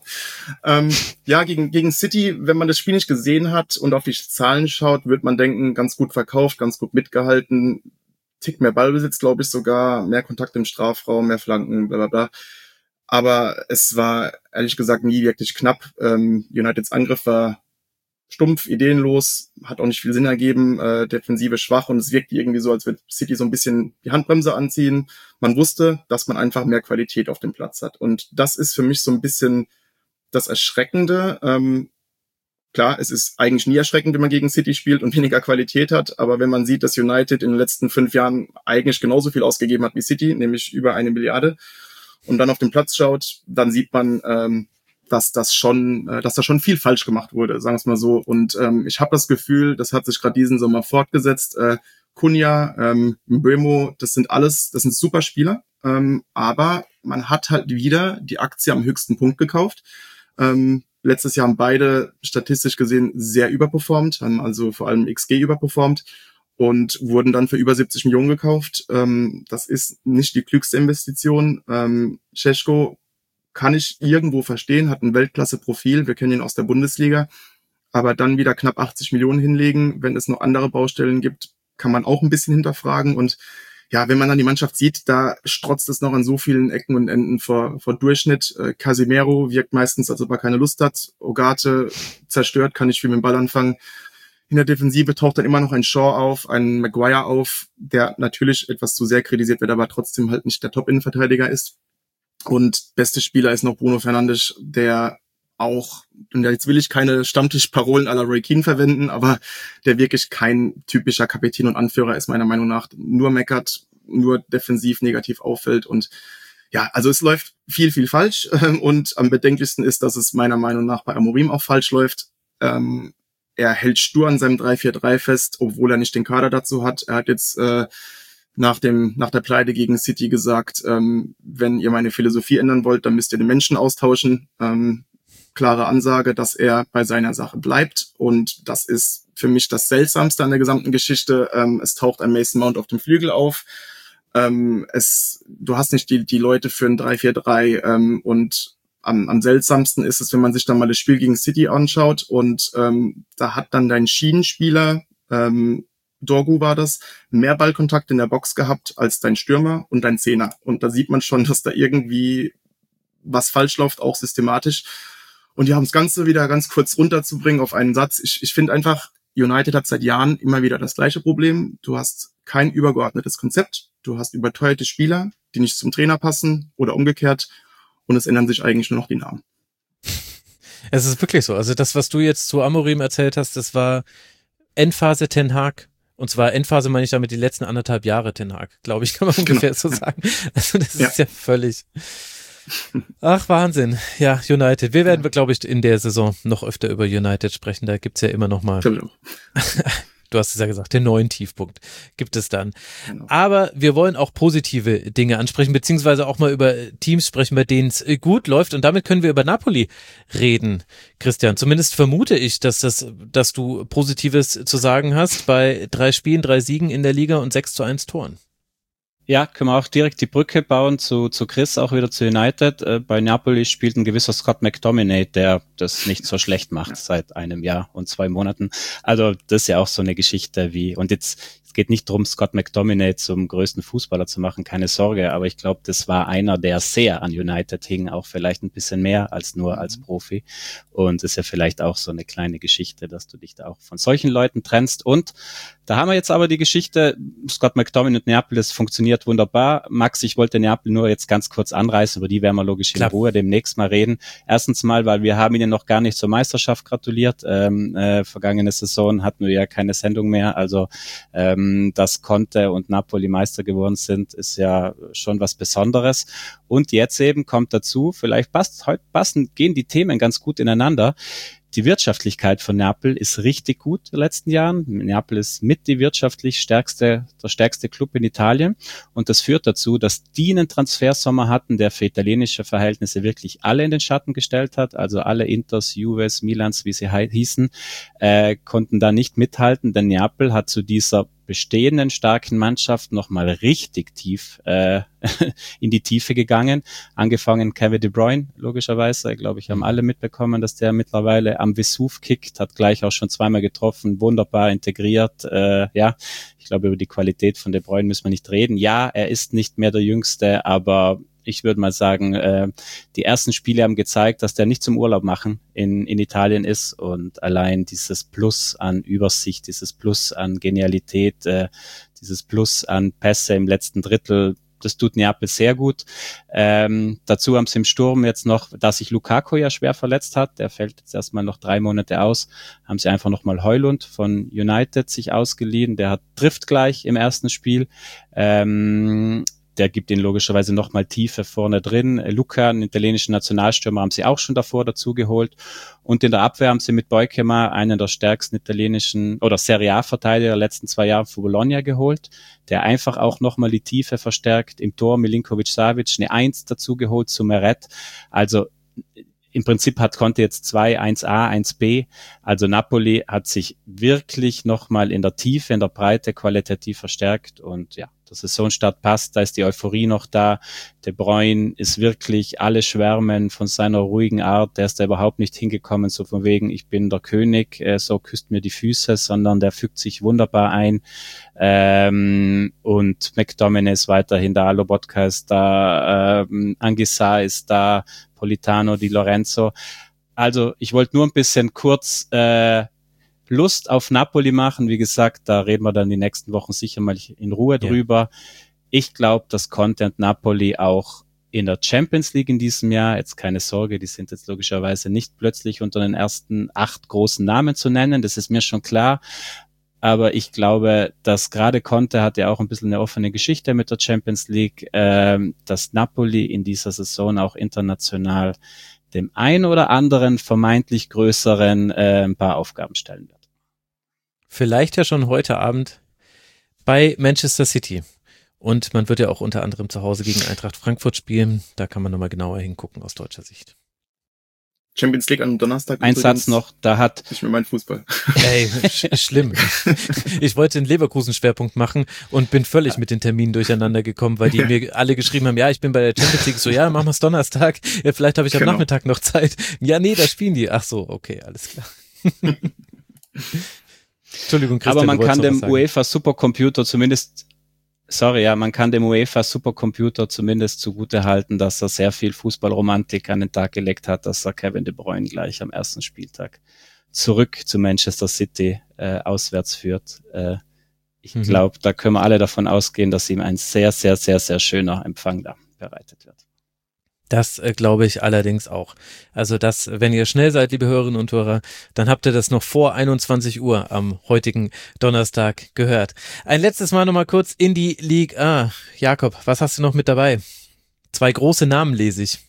Gegen City, wenn man das Spiel nicht gesehen hat und auf die Zahlen schaut, wird man denken, ganz gut verkauft, ganz gut mitgehalten. Tick mehr Ballbesitz, glaube ich sogar. Mehr Kontakt im Strafraum, mehr Flanken, bla bla bla. Aber es war, ehrlich gesagt, nie wirklich knapp. Uniteds Angriff war stumpf, ideenlos, hat auch nicht viel Sinn ergeben, Defensive schwach und es wirkte irgendwie so, als würde City so ein bisschen die Handbremse anziehen. Man wusste, dass man einfach mehr Qualität auf dem Platz hat. Und das ist für mich so ein bisschen das Erschreckende. Klar, es ist eigentlich nie erschreckend, wenn man gegen City spielt und weniger Qualität hat, aber wenn man sieht, dass United in den letzten 5 Jahren eigentlich genauso viel ausgegeben hat wie City, nämlich über 1 Milliarde, und dann auf den Platz schaut, dann sieht man, dass da schon viel falsch gemacht wurde, sagen wir es mal so. Und ich habe das Gefühl, das hat sich gerade diesen Sommer fortgesetzt. Cunha, Mbeumo, das sind super Spieler, aber man hat halt wieder die Aktie am höchsten Punkt gekauft. Letztes Jahr haben beide statistisch gesehen sehr überperformt, haben also vor allem XG überperformt und wurden dann für über 70 Millionen gekauft. Das ist nicht die klügste Investition. Šeško kann ich irgendwo verstehen, hat ein Weltklasse-Profil, wir kennen ihn aus der Bundesliga, aber dann wieder knapp 80 Millionen hinlegen, wenn es noch andere Baustellen gibt, kann man auch ein bisschen hinterfragen. Und ja, wenn man dann die Mannschaft sieht, da strotzt es noch an so vielen Ecken und Enden vor Durchschnitt. Casemiro wirkt meistens, als ob er keine Lust hat. Ugarte zerstört, kann nicht viel mit dem Ball anfangen. In der Defensive taucht dann immer noch ein Shaw auf, ein Maguire auf, der natürlich etwas zu sehr kritisiert wird, aber trotzdem halt nicht der Top-Innenverteidiger ist. Und beste Spieler ist noch Bruno Fernandes, der auch, und jetzt will ich keine Stammtischparolen à la Roy Keane verwenden, aber der wirklich kein typischer Kapitän und Anführer ist, meiner Meinung nach. Nur meckert, nur defensiv negativ auffällt. Und ja, also es läuft viel, viel falsch. Und am bedenklichsten ist, dass es meiner Meinung nach bei Amorim auch falsch läuft. Er hält stur an seinem 3-4-3 fest, obwohl er nicht den Kader dazu hat. Er hat jetzt nach der Pleite gegen City gesagt, wenn ihr meine Philosophie ändern wollt, dann müsst ihr den Menschen austauschen. Klare Ansage, dass er bei seiner Sache bleibt. Und das ist für mich das Seltsamste an der gesamten Geschichte. Es taucht ein Mason Mount auf dem Flügel auf. Du hast nicht die Leute für ein 3-4-3. Und am seltsamsten ist es, wenn man sich dann mal das Spiel gegen City anschaut. Und da hat dann dein Schienenspieler, Dorgu war das, mehr Ballkontakt in der Box gehabt als dein Stürmer und dein Zehner. Und da sieht man schon, dass da irgendwie was falsch läuft, auch systematisch. Und ja, um das Ganze wieder ganz kurz runterzubringen auf einen Satz. Ich finde einfach, United hat seit Jahren immer wieder das gleiche Problem. Du hast kein übergeordnetes Konzept. Du hast überteuerte Spieler, die nicht zum Trainer passen oder umgekehrt. Und es ändern sich eigentlich nur noch die Namen. Es ist wirklich so. Also das, was du jetzt zu Amorim erzählt hast, das war Endphase Ten Hag. Und zwar Endphase meine ich damit die letzten 1,5 Jahre Ten Hag, glaube ich, kann man ungefähr so sagen. Also das ist ja völlig... Ach, Wahnsinn. Ja, United. Wir werden, glaube ich, in der Saison noch öfter über United sprechen. Da gibt's ja immer noch mal, du hast es ja gesagt, den neuen Tiefpunkt gibt es dann. Genau. Aber wir wollen auch positive Dinge ansprechen, beziehungsweise auch mal über Teams sprechen, bei denen es gut läuft. Und damit können wir über Napoli reden, Christian. Zumindest vermute ich, dass du Positives zu sagen hast bei 3 Spielen, 3 Siegen in der Liga und 6:1 Toren. Ja, können wir auch direkt die Brücke bauen zu Chris, auch wieder zu United. Bei Napoli spielt ein gewisser Scott McTominay, der das nicht so schlecht macht seit einem Jahr und 2 Monaten. Also das ist ja auch so eine Geschichte und jetzt es geht nicht darum, Scott McTominay zum größten Fußballer zu machen, keine Sorge, aber ich glaube, das war einer, der sehr an United hing, auch vielleicht ein bisschen mehr als nur als Profi. Und ist ja vielleicht auch so eine kleine Geschichte, dass du dich da auch von solchen Leuten trennst. Und da haben wir jetzt aber die Geschichte, Scott McTominay und Neapel, das funktioniert wunderbar. Max, ich wollte Neapel nur jetzt ganz kurz anreißen, über die werden wir logisch in Ruhe demnächst mal reden. Erstens mal, weil wir haben ihnen noch gar nicht zur Meisterschaft gratuliert. Vergangene Saison hatten wir ja keine Sendung mehr, also dass Conte und Napoli Meister geworden sind, ist ja schon was Besonderes. Und jetzt eben kommt dazu, vielleicht gehen die Themen ganz gut ineinander. Die Wirtschaftlichkeit von Neapel ist richtig gut in den letzten Jahren. Neapel ist mit die wirtschaftlich der stärkste Club in Italien. Und das führt dazu, dass die einen Transfersommer hatten, der für italienische Verhältnisse wirklich alle in den Schatten gestellt hat. Also alle Inters, Juves, Milans, wie sie hießen, konnten da nicht mithalten. Denn Neapel hat zu dieser bestehenden starken Mannschaft nochmal richtig tief in die Tiefe gegangen. Angefangen Kevin De Bruyne, logischerweise, glaube ich, haben alle mitbekommen, dass der mittlerweile am Vesuv kickt, hat gleich auch schon 2-mal getroffen, wunderbar integriert. Ich glaube, über die Qualität von De Bruyne müssen wir nicht reden. Ja, er ist nicht mehr der Jüngste, aber ich würde mal sagen, die ersten Spiele haben gezeigt, dass der nicht zum Urlaub machen in Italien ist und allein dieses Plus an Übersicht, dieses Plus an Genialität, dieses Plus an Pässe im letzten Drittel, das tut Neapel sehr gut. Dazu haben sie im Sturm jetzt noch, da sich Lukaku ja schwer verletzt hat, der fällt jetzt erstmal noch 3 Monate aus, haben sie einfach nochmal Højlund von United sich ausgeliehen, der trifft gleich im ersten Spiel. der gibt ihnen logischerweise nochmal Tiefe vorne drin. Luca, einen italienischen Nationalstürmer, haben sie auch schon davor dazu geholt. Und in der Abwehr haben sie mit Beukema einen der stärksten italienischen oder Serie A-Verteidiger der letzten 2 Jahre für Bologna geholt, der einfach auch nochmal die Tiefe verstärkt. Im Tor Milinkovic-Savic eine 1 dazu geholt zu Meret. Also im Prinzip hat Conte jetzt 2, 1a, 1b. Also Napoli hat sich wirklich nochmal in der Tiefe, in der Breite qualitativ verstärkt. Und ja, der Saisonstart passt, da ist die Euphorie noch da. De Bruyne ist wirklich, alle schwärmen von seiner ruhigen Art. Der ist da überhaupt nicht hingekommen, so von wegen, ich bin der König, so küsst mir die Füße, sondern der fügt sich wunderbar ein. Und McTominay ist weiterhin da, Lobotka ist da, Anguissa ist da, Politano, Di Lorenzo. Also ich wollte nur ein bisschen kurz Lust auf Napoli machen. Wie gesagt, da reden wir dann die nächsten Wochen sicher mal in Ruhe drüber. Ich glaube, dass Conte und Napoli auch in der Champions League in diesem Jahr, jetzt keine Sorge, die sind jetzt logischerweise nicht plötzlich unter den ersten 8 großen Namen zu nennen, das ist mir schon klar. Aber ich glaube, dass gerade Conte hat ja auch ein bisschen eine offene Geschichte mit der Champions League, dass Napoli in dieser Saison auch international dem ein oder anderen vermeintlich größeren ein paar Aufgaben stellen wird. Vielleicht ja schon heute Abend bei Manchester City. Und man wird ja auch unter anderem zu Hause gegen Eintracht Frankfurt spielen. Da kann man nochmal genauer hingucken aus deutscher Sicht. Champions League am Donnerstag. Ein Satz noch, da hat... Ich mit meinem Fußball. Ey, schlimm. Ich wollte den Leverkusen-Schwerpunkt machen und bin völlig mit den Terminen durcheinander gekommen, weil die mir alle geschrieben haben, ja, ich bin bei der Champions League. So, ja, machen wir es Donnerstag. Ja, vielleicht habe ich am Nachmittag noch Zeit. Ja, nee, da spielen die. Ach so, okay, alles klar. Entschuldigung, Christian. Aber man kann dem UEFA Supercomputer zumindest... man kann dem UEFA Supercomputer zumindest zugutehalten, dass er sehr viel Fußballromantik an den Tag gelegt hat, dass er Kevin De Bruyne gleich am ersten Spieltag zurück zu Manchester City auswärts führt. Ich glaube, da können wir alle davon ausgehen, dass ihm ein sehr, sehr, sehr, sehr schöner Empfang da bereitet wird. Das glaube ich allerdings auch. Also das, wenn ihr schnell seid, liebe Hörerinnen und Hörer, dann habt ihr das noch vor 21 Uhr am heutigen Donnerstag gehört. Ein letztes Mal nochmal kurz in die Ligue 1. Jakob, was hast du noch mit dabei? 2 große Namen lese ich.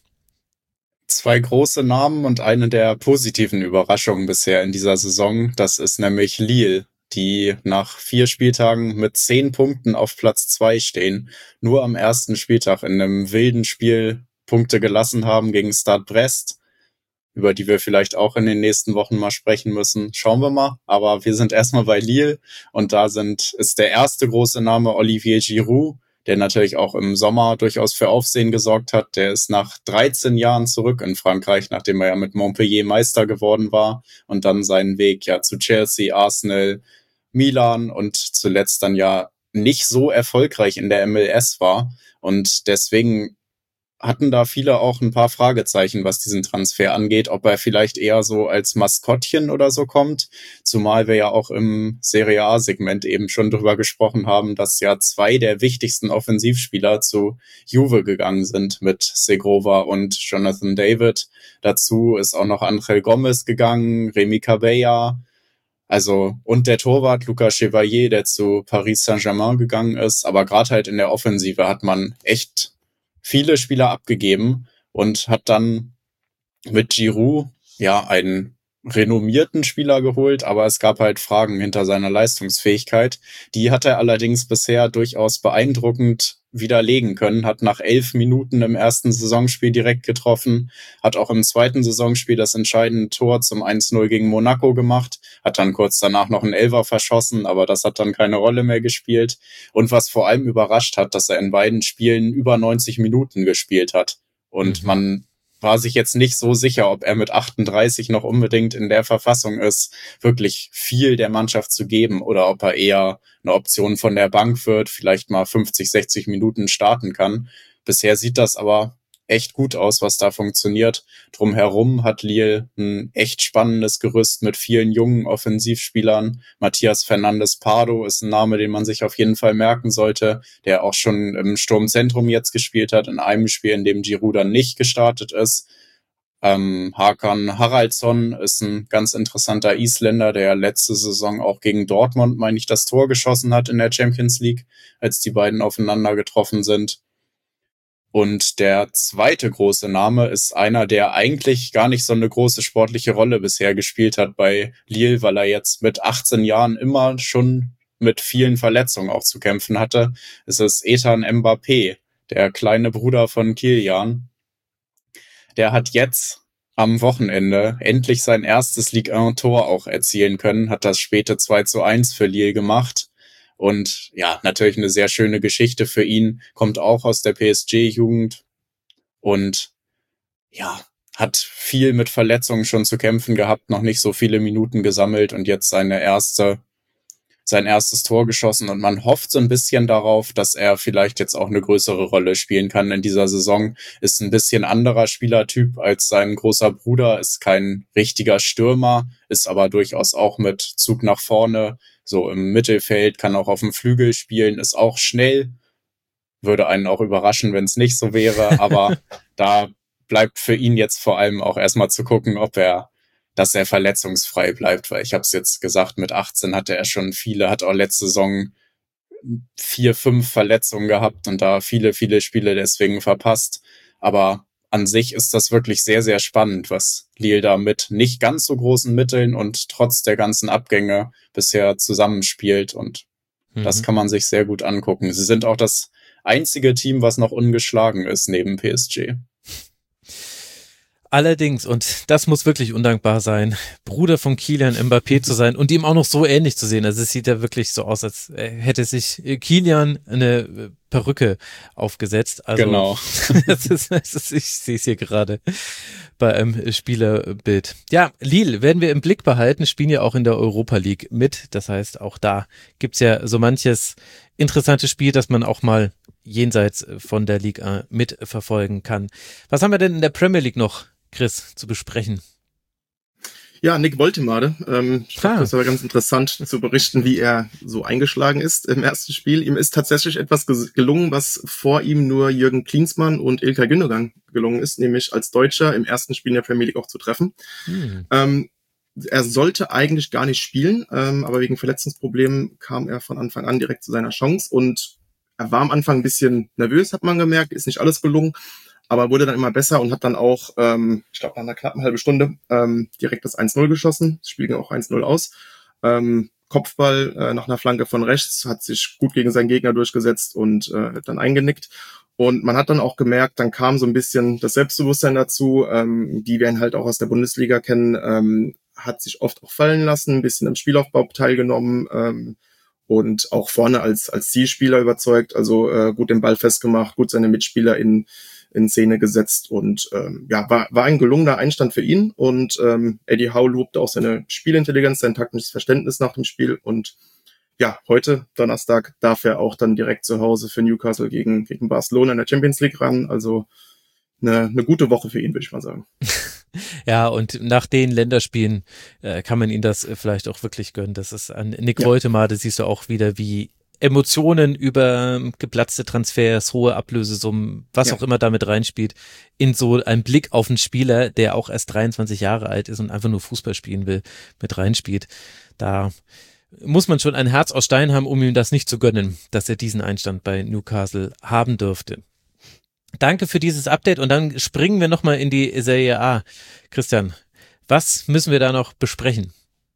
2 große Namen und eine der positiven Überraschungen bisher in dieser Saison. Das ist nämlich Lille, die nach 4 Spieltagen mit 10 Punkten auf Platz 2 stehen. Nur am ersten Spieltag in einem wilden Spiel Punkte gelassen haben gegen Stade Brest, über die wir vielleicht auch in den nächsten Wochen mal sprechen müssen. Schauen wir mal. Aber wir sind erstmal bei Lille und da ist der erste große Name Olivier Giroud, der natürlich auch im Sommer durchaus für Aufsehen gesorgt hat. Der ist nach 13 Jahren zurück in Frankreich, nachdem er ja mit Montpellier Meister geworden war und dann seinen Weg ja zu Chelsea, Arsenal, Milan und zuletzt dann ja nicht so erfolgreich in der MLS war. Und deswegen hatten da viele auch ein paar Fragezeichen, was diesen Transfer angeht, ob er vielleicht eher so als Maskottchen oder so kommt, zumal wir ja auch im Serie A-Segment eben schon drüber gesprochen haben, dass ja 2 der wichtigsten Offensivspieler zu Juve gegangen sind mit Segrova und Jonathan David. Dazu ist auch noch Angel Gomez gegangen, Remy Cabella, und der Torwart Lucas Chevalier, der zu Paris Saint-Germain gegangen ist, aber gerade halt in der Offensive hat man echt viele Spieler abgegeben und hat dann mit Giroud ja einen renommierten Spieler geholt, aber es gab halt Fragen hinter seiner Leistungsfähigkeit. Die hat er allerdings bisher durchaus beeindruckend widerlegen können, hat nach 11 Minuten im ersten Saisonspiel direkt getroffen, hat auch im zweiten Saisonspiel das entscheidende Tor zum 1-0 gegen Monaco gemacht, hat dann kurz danach noch einen Elfer verschossen, aber das hat dann keine Rolle mehr gespielt. Und was vor allem überrascht hat, dass er in beiden Spielen über 90 Minuten gespielt hat. Und man war sich jetzt nicht so sicher, ob er mit 38 noch unbedingt in der Verfassung ist, wirklich viel der Mannschaft zu geben oder ob er eher eine Option von der Bank wird, vielleicht mal 50, 60 Minuten starten kann. Bisher sieht das aber echt gut aus, was da funktioniert. Drumherum hat Lille ein echt spannendes Gerüst mit vielen jungen Offensivspielern. Matthias Fernandes Pardo ist ein Name, den man sich auf jeden Fall merken sollte, der auch schon im Sturmzentrum jetzt gespielt hat, in einem Spiel, in dem Giroud dann nicht gestartet ist. Hakan Haraldsson ist ein ganz interessanter Isländer, der letzte Saison auch gegen Dortmund, meine ich, das Tor geschossen hat in der Champions League, als die beiden aufeinander getroffen sind. Und der zweite große Name ist einer, der eigentlich gar nicht so eine große sportliche Rolle bisher gespielt hat bei Lille, weil er jetzt mit 18 Jahren immer schon mit vielen Verletzungen auch zu kämpfen hatte. Es ist Ethan Mbappé, der kleine Bruder von Kylian. Der hat jetzt am Wochenende endlich sein erstes Ligue 1 Tor auch erzielen können, hat das späte 2:1 für Lille gemacht. Und ja, natürlich eine sehr schöne Geschichte für ihn, kommt auch aus der PSG-Jugend und ja, hat viel mit Verletzungen schon zu kämpfen gehabt, noch nicht so viele Minuten gesammelt und jetzt sein erstes Tor geschossen. Und man hofft so ein bisschen darauf, dass er vielleicht jetzt auch eine größere Rolle spielen kann in dieser Saison. Ist ein bisschen anderer Spielertyp als sein großer Bruder, ist kein richtiger Stürmer, ist aber durchaus auch mit Zug nach vorne, so im Mittelfeld, kann auch auf dem Flügel spielen, ist auch schnell. Würde einen auch überraschen, wenn es nicht so wäre, aber da bleibt für ihn jetzt vor allem auch erstmal zu gucken, dass er verletzungsfrei bleibt, weil ich habe es jetzt gesagt, mit 18 hatte er schon hat auch letzte Saison 4, 5 Verletzungen gehabt und da viele Spiele deswegen verpasst. Aber an sich ist das wirklich sehr, sehr spannend, was Lille da mit nicht ganz so großen Mitteln und trotz der ganzen Abgänge bisher zusammenspielt und das kann man sich sehr gut angucken. Sie sind auch das einzige Team, was noch ungeschlagen ist neben PSG. Allerdings, und das muss wirklich undankbar sein, Bruder von Kylian Mbappé zu sein und ihm auch noch so ähnlich zu sehen. Also es sieht ja wirklich so aus, als hätte sich Kylian eine Perücke aufgesetzt. Also, genau. Ich sehe es hier gerade bei einem Spielerbild. Ja, Lille werden wir im Blick behalten, spielen ja auch in der Europa League mit. Das heißt, auch da gibt's ja so manches interessantes Spiel, das man auch mal jenseits von der Liga mitverfolgen kann. Was haben wir denn in der Premier League noch, Chris, zu besprechen? Ja, Nick Woltemade. Das war ganz interessant zu berichten, wie er so eingeschlagen ist im ersten Spiel. Ihm ist tatsächlich etwas gelungen, was vor ihm nur Jürgen Klinsmann und Ilkay Gündogan gelungen ist, nämlich als Deutscher im ersten Spiel in der Premier League auch zu treffen. Er sollte eigentlich gar nicht spielen, aber wegen Verletzungsproblemen kam er von Anfang an direkt zu seiner Chance und er war am Anfang ein bisschen nervös, hat man gemerkt, ist nicht alles gelungen, aber wurde dann immer besser und hat dann auch, ich glaube, nach einer knappen halben Stunde direkt das 1:0 geschossen. Das Spiel ging auch 1:0 aus. Kopfball nach einer Flanke von rechts, hat sich gut gegen seinen Gegner durchgesetzt und dann eingenickt. Und man hat dann auch gemerkt, dann kam so ein bisschen das Selbstbewusstsein dazu, die wir ihn halt auch aus der Bundesliga kennen, hat sich oft auch fallen lassen, ein bisschen im Spielaufbau teilgenommen, und auch vorne als Zielspieler überzeugt, also gut den Ball festgemacht, gut seine Mitspieler in Szene gesetzt und war ein gelungener Einstand für ihn und Eddie Howe lobte auch seine Spielintelligenz, sein taktisches Verständnis nach dem Spiel und ja, heute, Donnerstag, darf er auch dann direkt zu Hause für Newcastle gegen Barcelona in der Champions League ran, also eine gute Woche für ihn, würde ich mal sagen. Ja, und nach den Länderspielen kann man ihn das vielleicht auch wirklich gönnen. Das ist an Nick Woltemade, siehst du auch wieder, wie Emotionen über geplatzte Transfers, hohe Ablösesummen, was auch immer damit reinspielt, in so einen Blick auf einen Spieler, der auch erst 23 Jahre alt ist und einfach nur Fußball spielen will, mit reinspielt. Da muss man schon ein Herz aus Stein haben, um ihm das nicht zu gönnen, dass er diesen Einstand bei Newcastle haben dürfte. Danke für dieses Update und dann springen wir nochmal in die Serie A. Christian, was müssen wir da noch besprechen?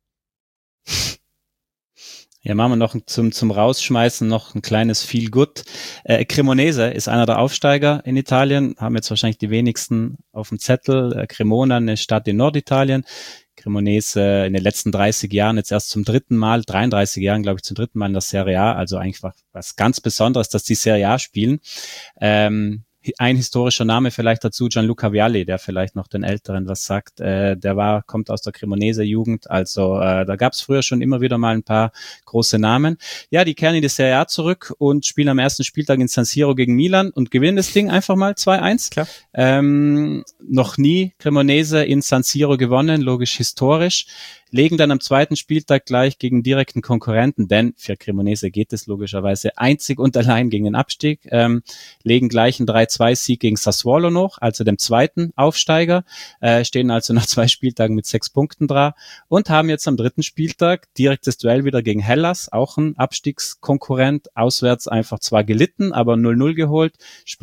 Ja, machen wir noch zum Rausschmeißen noch ein kleines Feel Good. Cremonese ist einer der Aufsteiger in Italien, haben jetzt wahrscheinlich die wenigsten auf dem Zettel. Cremona, eine Stadt in Norditalien. Cremonese in den letzten 30 Jahren jetzt erst 33 Jahren, glaube ich, zum dritten Mal in der Serie A. Also eigentlich was ganz Besonderes, dass die Serie A spielen. Ein historischer Name vielleicht dazu, Gianluca Vialli, der vielleicht noch den Älteren was sagt. Kommt aus der Cremonese-Jugend, also da gab es früher schon immer wieder mal ein paar große Namen. Ja, die kehren in die Serie A zurück und spielen am ersten Spieltag in San Siro gegen Milan und gewinnen das Ding einfach mal 2:1. Klar. Noch nie Cremonese in San Siro gewonnen, logisch historisch. Legen dann am zweiten Spieltag gleich gegen direkten Konkurrenten, denn für Cremonese geht es logischerweise einzig und allein gegen den Abstieg, legen gleich einen 3:2-Sieg gegen Sassuolo noch, also dem zweiten Aufsteiger, stehen also nach 2 Spieltagen mit 6 Punkten da und haben jetzt am dritten Spieltag direktes Duell wieder gegen Hellas, auch ein Abstiegskonkurrent, auswärts einfach zwar gelitten, aber 0:0 geholt, sprich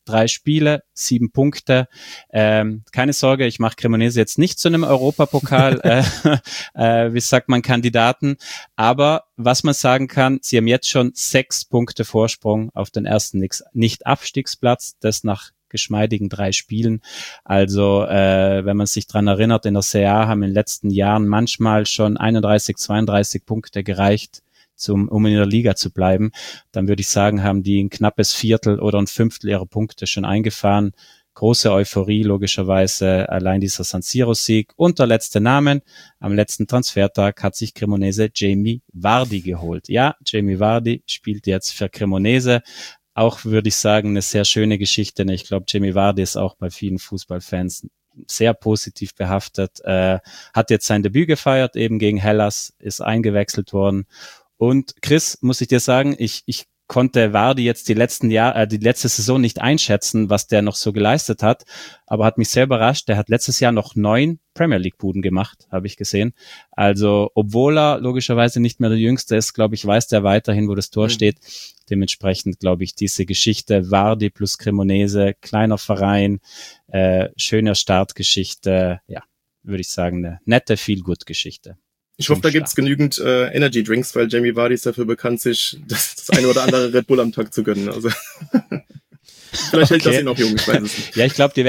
3 Spiele, 7 Punkte. Keine Sorge, ich mache Cremonese jetzt nicht zu einem Europapokal, wie sagt man, Kandidaten. Aber was man sagen kann, sie haben jetzt schon 6 Punkte Vorsprung auf den ersten Nicht-Abstiegsplatz, das nach geschmeidigen 3 Spielen. Also wenn man sich dran erinnert, in der CA haben in den letzten Jahren manchmal schon 31, 32 Punkte gereicht, um in der Liga zu bleiben. Dann würde ich sagen, haben die ein knappes Viertel oder ein Fünftel ihrer Punkte schon eingefahren. Große Euphorie logischerweise, allein dieser San Siro-Sieg. Und der letzte Name, am letzten Transfertag hat sich Cremonese Jamie Vardy geholt. Ja, Jamie Vardy spielt jetzt für Cremonese. Auch würde ich sagen, eine sehr schöne Geschichte. Ich glaube, Jamie Vardy ist auch bei vielen Fußballfans sehr positiv behaftet. Hat jetzt sein Debüt gefeiert, eben gegen Hellas, ist eingewechselt worden. Und Chris, muss ich dir sagen, ich konnte Vardy jetzt die letzte Saison nicht einschätzen, was der noch so geleistet hat, aber hat mich sehr überrascht. Der hat letztes Jahr noch 9 Premier League Buden gemacht, habe ich gesehen. Also, obwohl er logischerweise nicht mehr der Jüngste ist, glaube ich, weiß der weiterhin, wo das Tor steht. Dementsprechend glaube ich, diese Geschichte Vardy plus Cremonese, kleiner Verein, schöner Startgeschichte, ja, würde ich sagen, eine nette Feel-Good-Geschichte. Ich hoffe, da gibt's genügend Energy Drinks, weil Jamie Vardy ist dafür bekannt, sich das eine oder andere Red Bull am Tag zu gönnen. Also vielleicht hält das ihn noch jung, ich weiß es nicht. Ja, ich glaube, die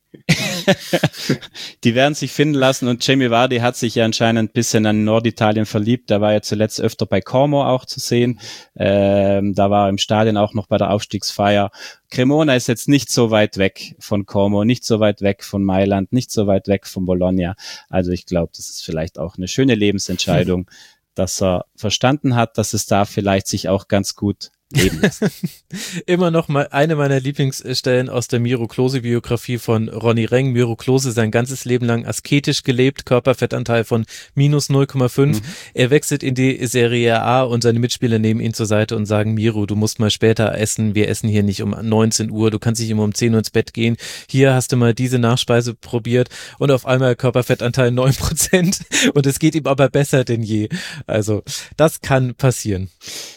werden sich finden lassen, und Jamie Vardy hat sich ja anscheinend ein bisschen an Norditalien verliebt. Der war ja zuletzt öfter bei Como auch zu sehen. Da war er im Stadion auch noch bei der Aufstiegsfeier. Cremona ist jetzt nicht so weit weg von Como, nicht so weit weg von Mailand, nicht so weit weg von Bologna. Also ich glaube, das ist vielleicht auch eine schöne Lebensentscheidung, dass er verstanden hat, dass es da vielleicht sich auch ganz gut leben lässt. Immer noch mal eine meiner Lieblingsstellen aus der Miro Klose-Biografie von Ronny Reng. Miro Klose sein ganzes Leben lang asketisch gelebt, Körperfettanteil von minus 0,5. Er wechselt in die Serie A und seine Mitspieler nehmen ihn zur Seite und sagen, Miro, du musst mal später essen, wir essen hier nicht um 19 Uhr, du kannst nicht immer um 10 Uhr ins Bett gehen. Hier hast du mal diese Nachspeise probiert und auf einmal Körperfettanteil 9% und es geht ihm aber besser denn je. Also das kann passieren.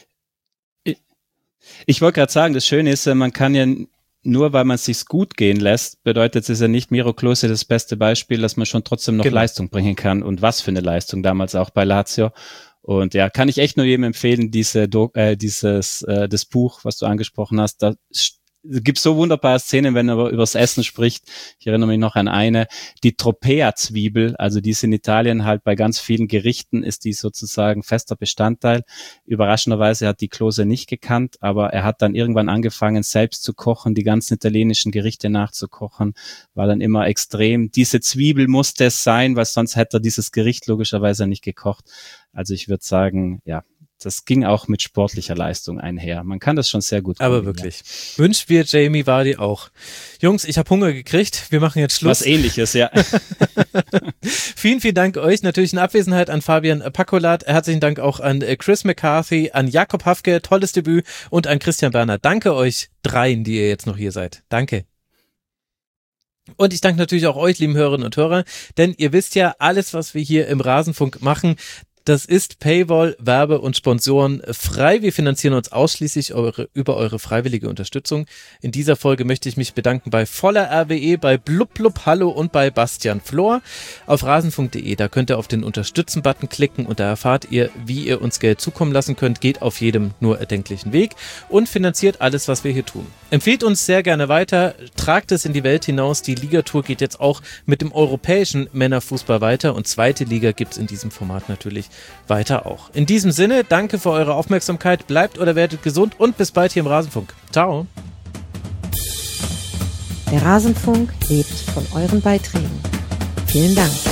Ich wollte gerade sagen, das Schöne ist, man kann ja nur, weil man es sich gut gehen lässt, bedeutet es ja nicht, Miro Klose das beste Beispiel, dass man schon trotzdem noch Leistung bringen kann, und was für eine Leistung damals auch bei Lazio. Und ja, kann ich echt nur jedem empfehlen, das Buch, was du angesprochen hast, da gibt so wunderbare Szenen, wenn er über das Essen spricht. Ich erinnere mich noch an eine, die Tropea-Zwiebel, also die ist in Italien halt bei ganz vielen Gerichten, ist die sozusagen fester Bestandteil. Überraschenderweise hat die Klose nicht gekannt, aber er hat dann irgendwann angefangen, selbst zu kochen, die ganzen italienischen Gerichte nachzukochen, war dann immer extrem. Diese Zwiebel musste es sein, weil sonst hätte er dieses Gericht logischerweise nicht gekocht. Also ich würde sagen, ja, das ging auch mit sportlicher Leistung einher. Man kann das schon sehr gut kombinieren. Aber wirklich. Wünschen wir Jamie Vardy auch. Jungs, ich habe Hunger gekriegt. Wir machen jetzt Schluss. Was Ähnliches, ja. Vielen, vielen Dank euch. Natürlich in Abwesenheit an Fabian Pacolat. Herzlichen Dank auch an Chris McCarthy, an Jakob Hafke, tolles Debüt, und an Christian Berner. Danke euch dreien, die ihr jetzt noch hier seid. Danke. Und ich danke natürlich auch euch, lieben Hörerinnen und Hörer, denn ihr wisst ja, alles, was wir hier im Rasenfunk machen, das ist Paywall, Werbe und Sponsoren frei. Wir finanzieren uns ausschließlich über eure freiwillige Unterstützung. In dieser Folge möchte ich mich bedanken bei Voller RWE, bei Blub Blub Hallo und bei Bastian Flor. Auf rasenfunk.de, da könnt ihr auf den Unterstützen-Button klicken und da erfahrt ihr, wie ihr uns Geld zukommen lassen könnt. Geht auf jedem nur erdenklichen Weg und finanziert alles, was wir hier tun. Empfehlt uns sehr gerne weiter, tragt es in die Welt hinaus. Die Ligatour geht jetzt auch mit dem europäischen Männerfußball weiter, und zweite Liga gibt's in diesem Format natürlich weiter auch. In diesem Sinne, danke für eure Aufmerksamkeit, bleibt oder werdet gesund und bis bald hier im Rasenfunk. Ciao. Der Rasenfunk lebt von euren Beiträgen. Vielen Dank.